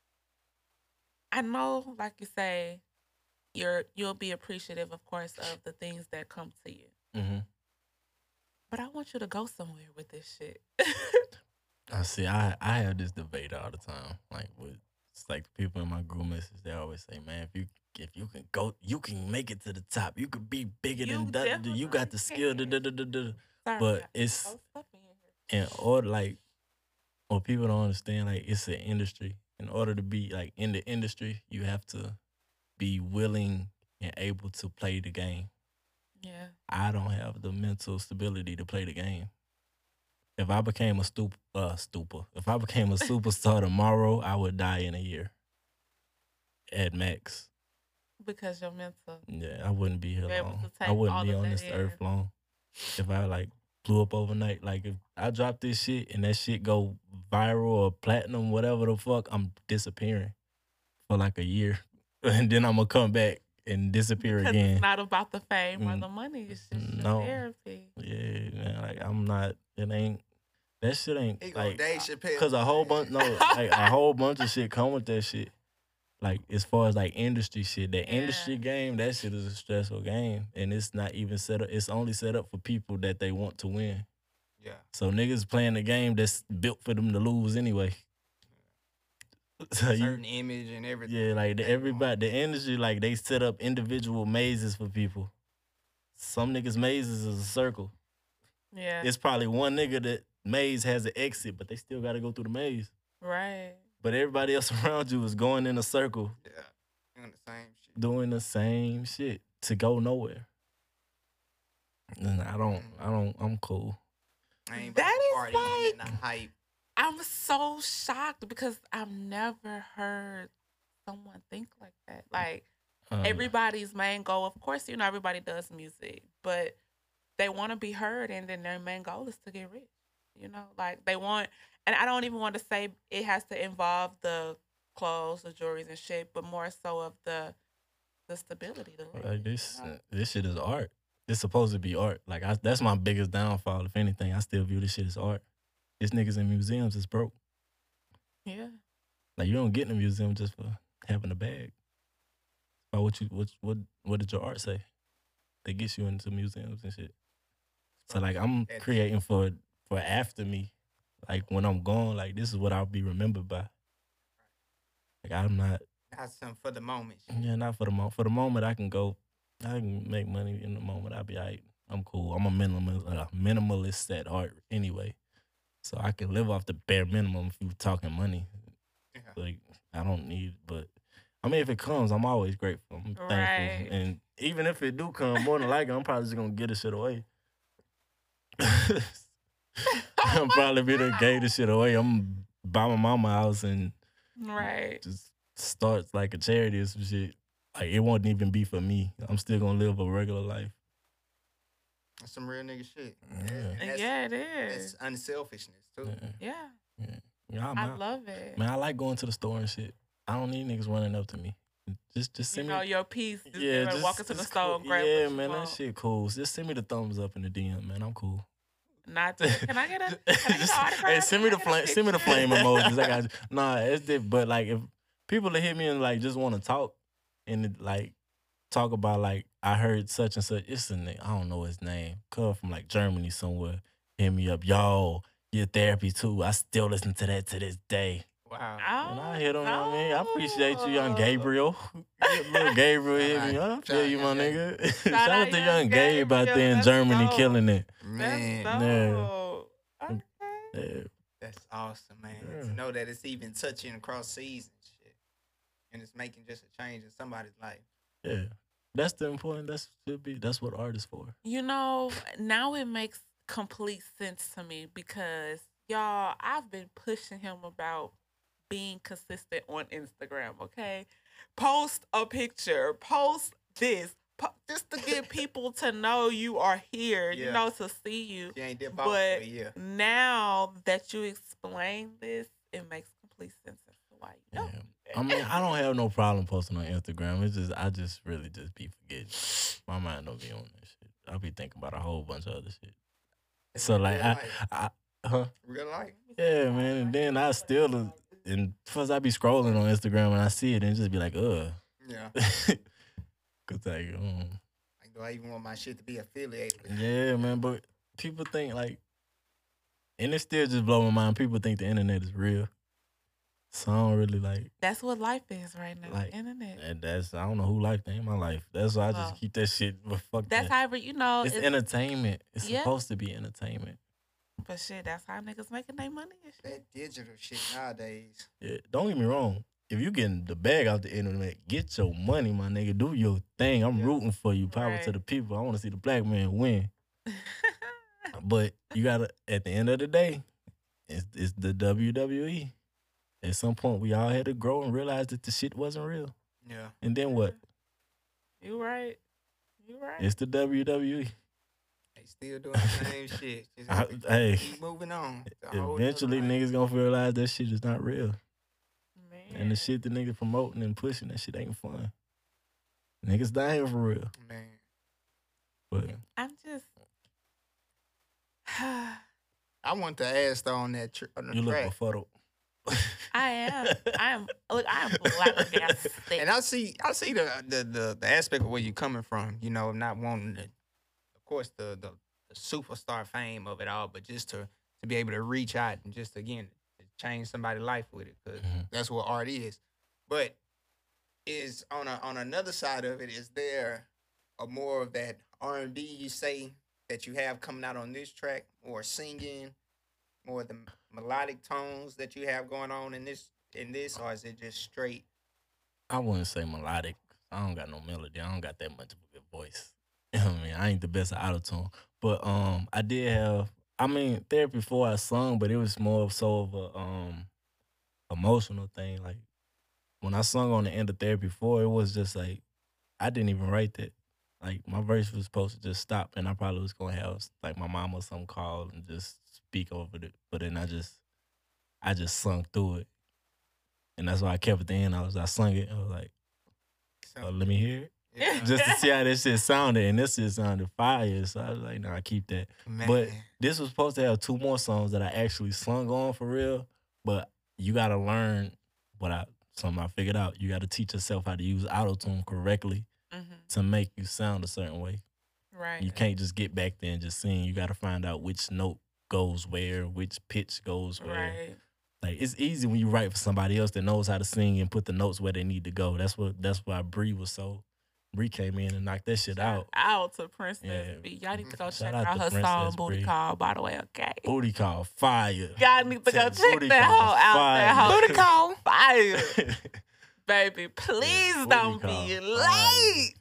I know, like you say, you'll be appreciative, of course, of the things that come to you. Mm-hmm. But I want you to go somewhere with this shit. I see. I have this debate all the time. Like it's like the people in my group message, they always say, "Man, if you can go, you can make it to the top. You could be bigger than that. You got the skill." But it's in order, like, what people don't understand, like, it's an industry. In order to be like in the industry, you have to be willing and able to play the game. Yeah. I don't have the mental stability to play the game. If I became if I became a superstar tomorrow, I would die in a year. At max. Because your mental. Yeah, I wouldn't be here long. I wouldn't be on this earth long. If I like blew up overnight, like if I drop this shit and that shit go viral or platinum, whatever the fuck, I'm disappearing for like a year. And then I'm gonna come back and disappear again. It's not about the fame or the money. It's just your therapy. Yeah, man. Like I'm not. It ain't. That shit ain't like. Dave Chappelle. Cause a whole bunch. No, like a whole bunch of shit come with that shit. Like as far as like industry shit, the industry game, that shit is a stressful game, and it's not even set up. It's only set up for people that they want to win. Yeah. So niggas playing the game that's built for them to lose anyway. So certain image and everything. Yeah, like everybody, the industry, like they set up individual mazes for people. Some niggas' mazes is a circle. Yeah. It's probably one nigga that maze has an exit, but they still got to go through the maze. Right. But everybody else around you is going in a circle. Yeah. Doing the same shit. Doing the same shit to go nowhere. And I'm cool. I ain't That is party like- and the hype. I'm so shocked because I've never heard someone think like that. Like everybody's main goal, of course, everybody does music, but they want to be heard, and then their main goal is to get rich. Like they want, and I don't even want to say it has to involve the clothes, the jewelry, and shit, but more so of the stability. Like this shit is art. It's supposed to be art. Like that's my biggest downfall. If anything, I still view this shit as art. This niggas in museums is broke. Yeah. Like you don't get in a museum just for having a bag. About what did your art say? That gets you into museums and shit. So like I'm creating for after me. Like when I'm gone, like this is what I'll be remembered by. Like I'm not. Not something for the moment. Yeah, not for the moment. For the moment, I can make money in the moment. I'll be alright. I'm cool. I'm a minimalist at heart anyway. So I can live off the bare minimum if you're talking money. Yeah. Like I don't need, but I mean, if it comes, I'm always grateful. I'm thankful. Right. And even if it do come, more than likely, I'm probably just gonna get this shit away. I'm probably be the gay this shit away. I'm buy my mama house and Right. just start like a charity or some shit. Like it won't even be for me. I'm still gonna live a regular life. That's some real nigga shit. Yeah. Yeah, it is. That's unselfishness too. Yeah. Yeah, I love it. Man, I like going to the store and shit. I don't need niggas running up to me. Just send me your piece. just walk into the store cool. and grab Yeah, what you man, want. that shit cool. Just send me the thumbs up in the DM, man. I'm cool. Not to, can I get an autograph? Hey, send me the Can I get a flame. Send me the picture? flame emojis. I got you. Nah, it's different. But like, if people that hit me and like just want to talk and like talk about like I heard such and such. It's a nigga. I don't know his name. Come from like Germany somewhere. Hit me up, yo. Your therapy too. I still listen to that to this day. Wow. And I hit him, you know what I mean? I appreciate you, young Gabriel. Little Gabriel hit me. I feel you, my nigga. Shout out to young Gabe out there in Germany killing it. Man. That's okay. Yeah. That's awesome, man. Yeah. To know that it's even touching across seasons, shit, and it's making just a change in somebody's life. Yeah. That's the important. That's what art is for. Now it makes complete sense to me because y'all, I've been pushing him about being consistent on Instagram, okay? Post a picture, post this, just to get people to know you are here, Yeah. to see you. She ain't that But boss, yeah. now that you explain this, it makes complete sense as to why you don't. Yeah. I mean, I don't have no problem posting on Instagram. I just really just be forgetting. My mind don't be on that shit. I be thinking about a whole bunch of other shit. So like, Real life. Yeah, man. And then I still, and first I be scrolling on Instagram and I see it and just be like, ugh. Yeah. Cause like, Like, do I even want my shit to be affiliated with? yeah, man. But people think like, and it still just blow my mind. People think the internet is real. So I don't really like. That's what life is right now, Like, internet. And I don't know who life ain't my life. That's why I just keep that shit. But fuck That's that. how, It's entertainment. It's Yeah. supposed to be entertainment. But shit, that's how niggas making their money and shit. That digital shit nowadays. Yeah, don't get me wrong. If you getting the bag off the internet, get your money, my nigga. Do your thing. I'm rooting for you. Power to Right. the people. I want to see the black man win. But you gotta, at the end of the day, it's the WWE. At some point, we all had to grow and realize that the shit wasn't real. Yeah. And then what? You right. It's the WWE. They still doing the same shit. Just Hey, keep moving on. It's a whole eventually nother life. niggas gonna realize that shit is not real. Man. And the shit the niggas promoting and pushing, that shit ain't fun. Niggas dying for real. Man. But I'm just. I want to ask though on that on the you look track. befuddled. I am flabbergasted. And I see the aspect of where you're coming from, not wanting to, of course, the superstar fame of it all, but just to be able to reach out and just again change somebody's life with it, because that's what art is. But is on another side of it, is there a more of that R&B you say that you have coming out on this track, or singing, more of the melodic tones that you have going on in this, or is it just straight? I wouldn't say melodic. I don't got no melody. I don't got that much of a good voice. You know what I mean? I ain't the best at autotune. But I did have, I mean, therapy before I sung, but it was more of so of a emotional thing. Like when I sung on the end of therapy before, it was just like I didn't even write that. Like my verse was supposed to just stop, and I probably was gonna have like my mom or something call and just speak over it. But then I just sung through it, and that's why I kept it at the end. I sung it. I was like, let me hear it. Yeah. Just to see how this shit sounded, and this shit sounded fire. So I was like, nah, I keep that. Man. But this was supposed to have 2 more songs that I actually sung on for real. But you gotta learn something I figured out. You gotta teach yourself how to use autotune correctly to make you sound a certain way. Right. You can't just get back there and just sing. You gotta find out which note goes where, which pitch goes where. Right. Like it's easy when you write for somebody else that knows how to sing and put the notes where they need to go. That's why Bree came in and knocked that shit out. Out to Princess B. Y'all need to go check out her song Booty Call, by the way, okay? Booty Call, fire. Y'all need to go check that hoe out. Booty Call, fire. Baby, please don't be late.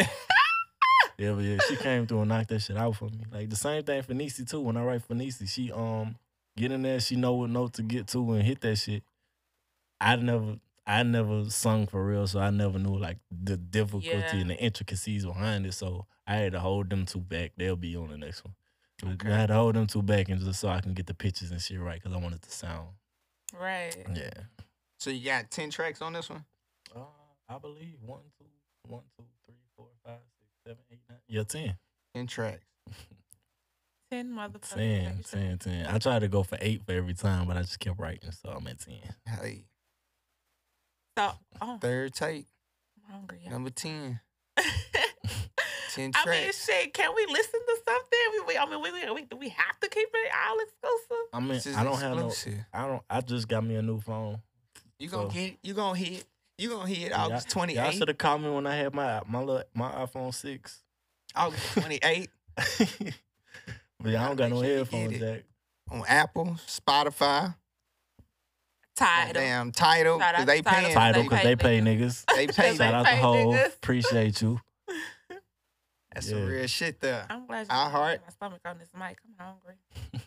Yeah, but yeah, she came through and knocked that shit out for me. Like the same thing for Niecy too. When I write for Niecy, she get in there, she know what note to get to and hit that shit. I never sung for real, so I never knew like the difficulty and the intricacies behind it. So I had to hold them 2 back. They'll be on the next one. Okay. I had to hold them 2 back and just so I can get the pitches and shit right, because I wanted to sound right. Yeah. So you got 10 tracks on this one? I believe 1, 2, 3, 4, 5, 6, 7, 8, 9. Yeah, 10. 10 tracks. 10 motherfuckers. 10. I tried to go for 8 for every time, but I just kept writing, so I'm at 10. Hey. So, third take. I'm hungry. Number 10. 10 tracks. I mean, shit, can we listen to something? Do we have to keep it all exclusive? I mean, I don't exclusive. Have no. I just got me a new phone. You gonna get it. You gonna hit. You gonna hit August 28th. Y'all should have called me when I had my iPhone 6. August 28th. But yeah, I don't got no headphones jack. On Apple, Spotify. Tidal. Damn, Tidal. Because they pay. Tidal because they pay niggas. They pay. Shout out to Hov. Appreciate you. That's some real shit there. I'm glad you my stomach on this mic. I'm hungry.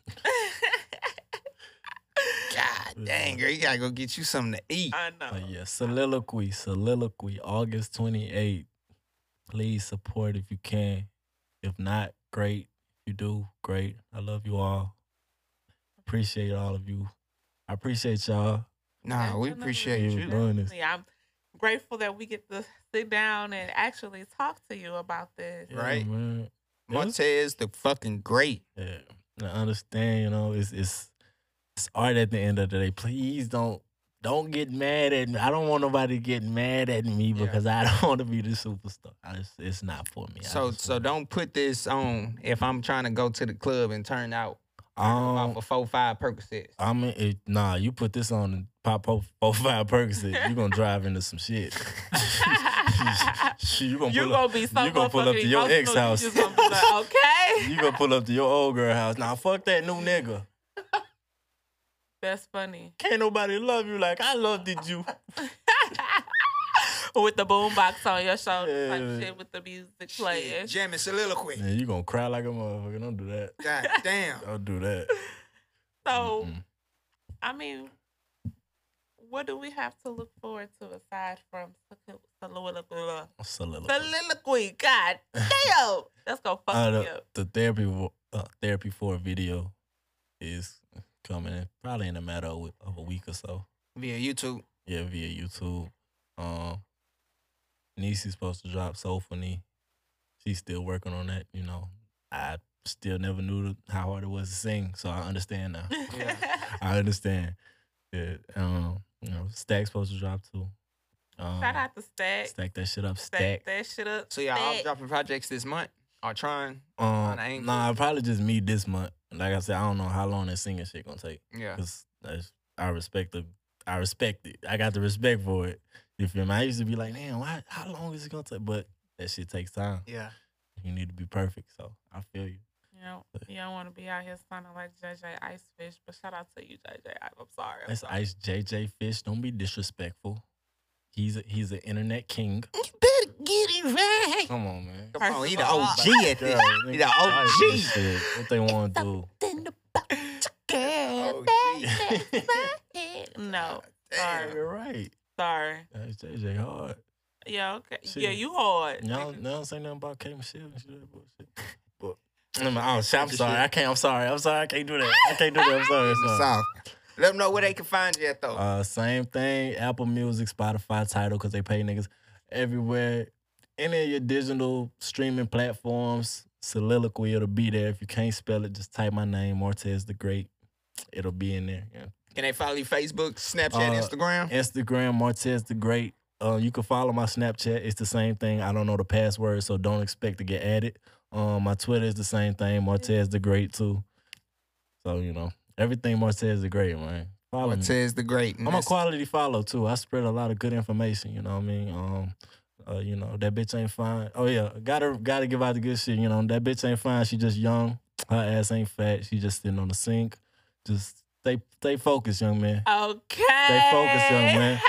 God dang, girl, you gotta go get you something to eat. I know. Yeah, Soliloquy, August 28th. Please support if you can. If not, great. If you do, great. I love you all. Appreciate all of you. I appreciate y'all. Nah, we appreciate you doing this. Yeah, I'm grateful that we get to sit down and actually talk to you about this. Yeah, right, man. Montez the fucking great. Yeah, I understand. You know, it's art at the end of the day. Please don't get mad at me. I don't want nobody to get mad at me because I don't want to be the superstar. It's not for me. So don't put this on if I'm trying to go to the club and turn out for 4, 5 Percocets. I mean, you put this on and pop 4, 5 Percocets, you're going to drive into some shit. You're going to pull up to your ex house. You're going to be like, okay. You're going to pull up to your old girl house. Nah, fuck that new nigga. That's funny. Can't nobody love you like I loved you. With the boombox on your shoulder, like shit with the music playing. Jamming soliloquy. Yeah, you gonna cry like a motherfucker. Don't do that. God damn. Don't do that. So, I mean, what do we have to look forward to aside from soliloquy? God damn. That's gonna fuck me up. The therapy for a video is coming in probably in a matter of a week or so. Via YouTube? Yeah, via YouTube. Niecy's supposed to drop Soulphony. She's still working on that, you know. I still never knew how hard it was to sing, so I understand now. Yeah. I understand. Yeah. You know, Stack's supposed to drop too. Shout out to Stack. Stack that shit up. Stack that shit up. So y'all all dropping projects this month? Or trying? Nah, probably just me this month. Like I said, I don't know how long that singing shit gonna take. Yeah. Cause I respect it. I got the respect for it. You feel me? I used to be like, damn, how long is it gonna take? But that shit takes time. Yeah. You need to be perfect. So I feel you. You don't want to be out here sounding like JJ Icefish, but shout out to you, JJ. I'm sorry. That's Ice JJ Fish. Don't be disrespectful. He's an internet king. You better get it right. Come on, man. Come on, he the all, OG at Girl, that. He the OG. shit. What they want to do? No. Damn. Sorry. You're right. Sorry. That's JJ hard. Yeah, okay. Shit. Yeah, you hard. Y'all don't say nothing about K Michelle and shit. That bullshit. But I'm sorry. I'm sorry. I can't do that. I'm sorry. So, let them know where they can find you at, though. Same thing. Apple Music, Spotify, Tidal, because they pay niggas everywhere. Any of your digital streaming platforms, Soliloquy, it'll be there. If you can't spell it, just type my name, Martez the Great. It'll be in there. Yeah. Can they follow you Facebook, Snapchat, Instagram? Instagram, Martez the Great. You can follow my Snapchat. It's the same thing. I don't know the password, so don't expect to get added. My Twitter is the same thing, Martez the Great too. So, everything Martez the Great, man. Follow me. Martez the Great. I'm a quality follow too. I spread a lot of good information, you know what I mean? That bitch ain't fine. Oh yeah, gotta give out the good shit, that bitch ain't fine. She just young. Her ass ain't fat. She just sitting on the sink. Just stay focused, young man. Okay. Stay focused, young man.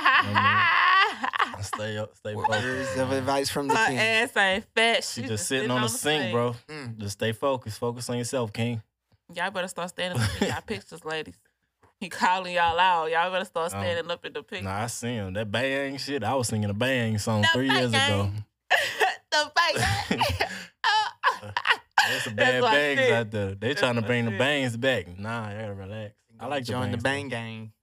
Stay focused. Words of advice from the Her king. ass ain't fat. She just sitting on the sink, bro. Just stay focused. Focus on yourself, King. Y'all better start standing up in y'all pictures, ladies. He calling y'all out. Y'all better start standing up in the pictures. Nah, I see him. That Bang shit. I was singing a Bang song 3 years ago. The bang. There's some bad bangs out there. They trying to bring the bangs back. Nah, I gotta relax. I like Join the bangs, bang gang.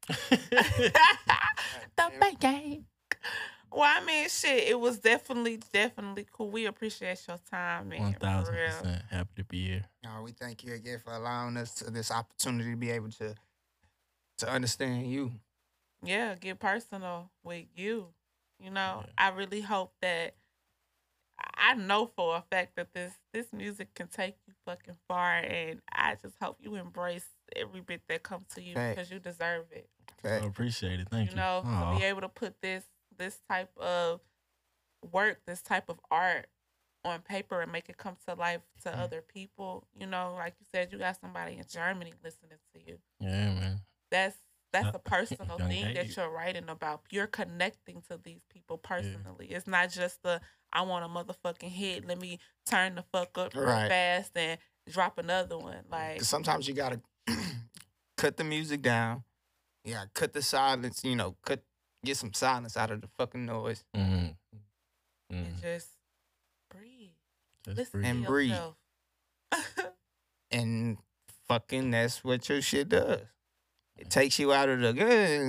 The bang. Well, I mean, shit, it was definitely cool. We appreciate your time, man. 1,000%. Happy to be here. We thank you again for allowing us this opportunity to be able to understand you. Yeah, get personal with you. I really hope that I know for a fact that this music can take you fucking far, and I just hope you embrace every bit that comes to you because you deserve it. I appreciate it. Thank you. To be able to put this type of work, this type of art on paper and make it come to life to other people. Like you said, you got somebody in Germany listening to you. Yeah, man. That's a personal Young thing age. that you're writing about. You're connecting to these people personally. It's not just I want a motherfucking hit. Let me turn the fuck up real fast and drop another one. Like, 'cause sometimes you gotta cut the music down. Yeah, cut the silence. Get some silence out of the fucking noise. and just breathe. Listen And to breathe. yourself. And fucking that's what your shit does. It takes you out of the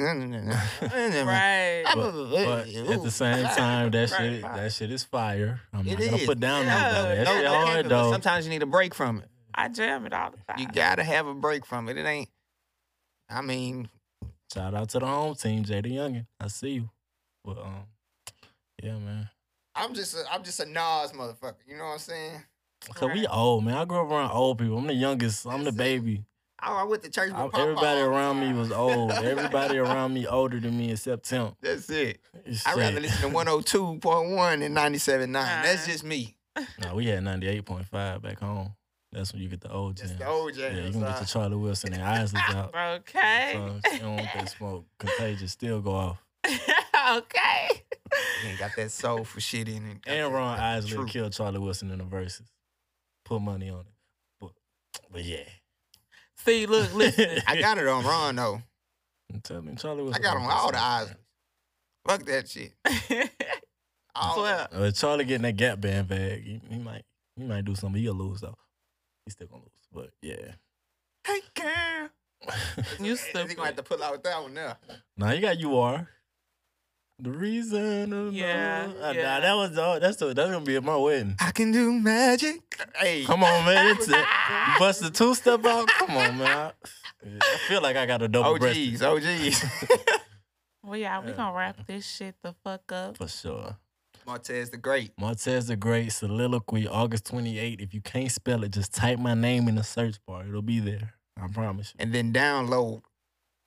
Right. But at the same time, that shit is fire. I'm not gonna put down that shit hard though. Sometimes you need a break from it. I jam it all the time. You gotta have a break from it. It ain't. I mean, Shout out to the home team, Jay the Youngin. I see you. But yeah, man. I'm just a Nas motherfucker. You know what I'm saying? So we old, man. I grew up around old people. I'm the youngest. I'm the baby. I went to church with Papa. Everybody around me was old. Everybody around me older than me except Tim. That's it. Shit. I'd rather listen to 102.1 and 97.9. That's just me. No, we had 98.5 back home. That's when you get the old Just jams. the old jams. Yeah, you can get the Charlie Wilson and Isley out. Okay. So you don't want that smoke. Contagious still go off. Okay. You ain't got that soulful shit in it. And Ron Isley True. killed Charlie Wilson in the verses. Put money on it. But yeah. See, look, listen. I got it on Ron though. I'm telling you, Charlie I Wilson. got on all the Isleys. Fuck that shit. All Well, Charlie getting that Gap Band bag, he might do something. He'll lose though. He's still gonna lose. But yeah. Hey girl. You He gonna have stupid. to pull out that one there. Now you got You Are. The reason of Yeah, love. yeah. Nah, that's gonna be at my wedding. I can do magic. Hey. Come on, man. It's you bust the 2-step out. Come on, man. I feel like I got a double breast. OGs. Well, yeah, we gonna wrap this shit the fuck up. For sure. Martez the Great. Martez the Great, Soliloquy, August 28th. If you can't spell it, just type my name in the search bar. It'll be there. I promise you. And then download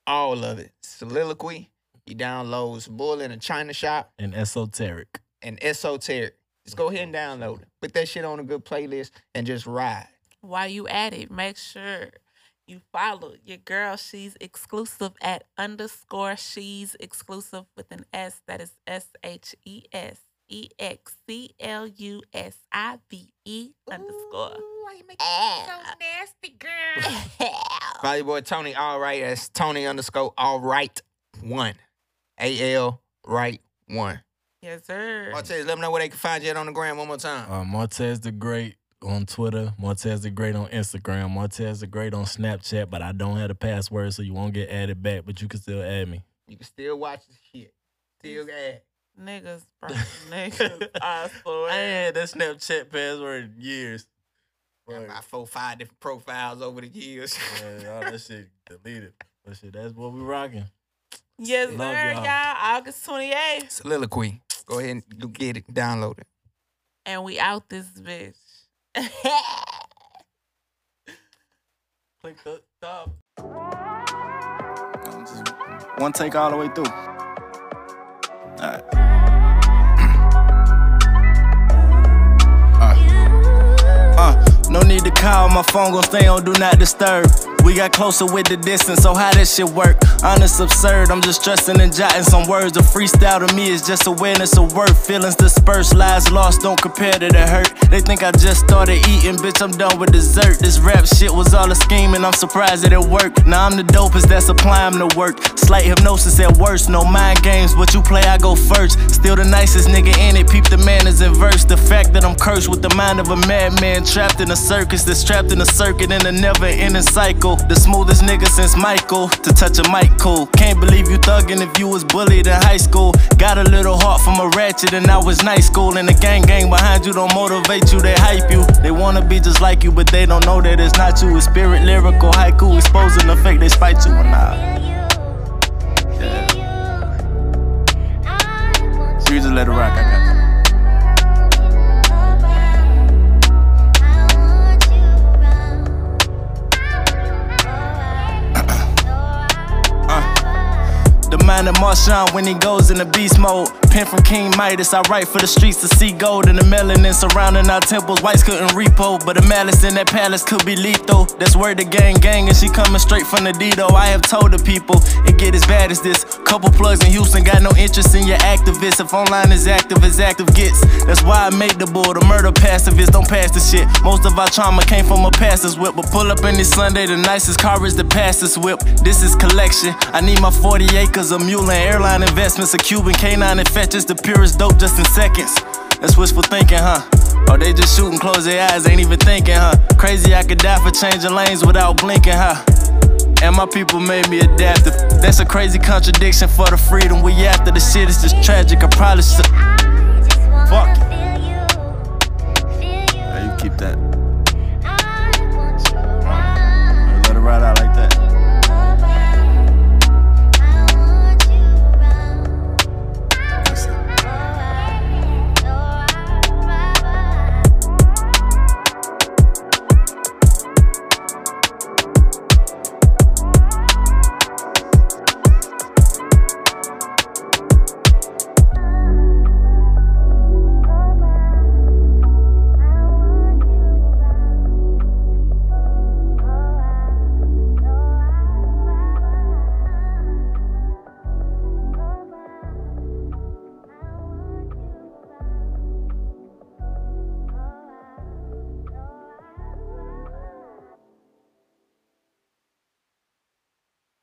All of it. Soliloquy. He downloads Bull in a China Shop. And Esoteric. And Esoteric. Just go ahead and download it. Put that shit on a good playlist and just ride. While you at it, make sure you follow your girl. She's exclusive at _she's exclusive with an S. That is SHESEXCLUSIVE _ Why you making me so nasty, girl? Follow your boy Tony Alright. That's Tony _Alright1. AL Right 1. Yes, sir. Martez, let them know where they can find you at on the gram one more time. Martez the Great on Twitter. Martez the Great on Instagram. Martez the Great on Snapchat, but I don't have the password, so you won't get added back, but you can still add me. You can still watch the shit. Still add. Niggas, bro. Niggas, I swear. I ain't had that Snapchat password in years. Got about 4 or 5 different profiles over the years. Yeah, all that shit deleted. But shit, that's what we rocking. Yes, sir, y'all. August 28th. Soliloquy. Go ahead and go get it. Download it. And we out this bitch. Click the top. One take all the way through. All right. No need to call, my phone gon' stay on Do Not Disturb. We got closer with the distance, so how that shit work? Honest, absurd, I'm just stressing and jotting some words. The freestyle to me is just awareness of worth. Feelings dispersed, lies lost, don't compare to the hurt. They think I just started eating, bitch, I'm done with dessert. This rap shit was all a scheme and I'm surprised that it worked. Now I'm the dopest that's applying the work. Slight hypnosis at worst, no mind games, but you play, I go first. Still the nicest nigga in it, peep the manners in verse. The fact that I'm cursed with the mind of a madman, trapped in a circus that's trapped in a circuit in a never-ending cycle. The smoothest nigga since Michael, to touch a mic cool. Can't believe you thuggin' if you was bullied in high school. Got a little heart from a ratchet and I was night school. And the gang behind you don't motivate you, they hype you. They wanna be just like you, but they don't know that it's not you. It's spirit, lyrical, haiku, exposing the fake, they spite you or not. Yeah. You just let it rock, I got you. The mind of Marshawn when he goes in the beast mode. Pen from King Midas, I write for the streets to see gold. And the melanin surrounding our temples, whites couldn't repo. But the malice in that palace could be lethal. That's word the gang and she coming straight from the Dito. I have told the people, it get as bad as this. Couple plugs in Houston, got no interest in your activists. If online is active as active gets. That's why I make the bull, the murder pacifist, don't pass the shit. Most of our trauma came from a pastor's whip. But pull up any Sunday, the nicest car is the pastor's whip. This is collection, I need my 40 acres. A mule and airline investments, a Cuban K9 and fetches the purest dope just in seconds. That's wishful thinking, huh? Or they just shooting, close their eyes, ain't even thinking, huh? Crazy I could die for changing lanes without blinking, huh? And my people made me adaptive. That's a crazy contradiction for the freedom we after. The shit is just tragic, I probably should. Fuck it.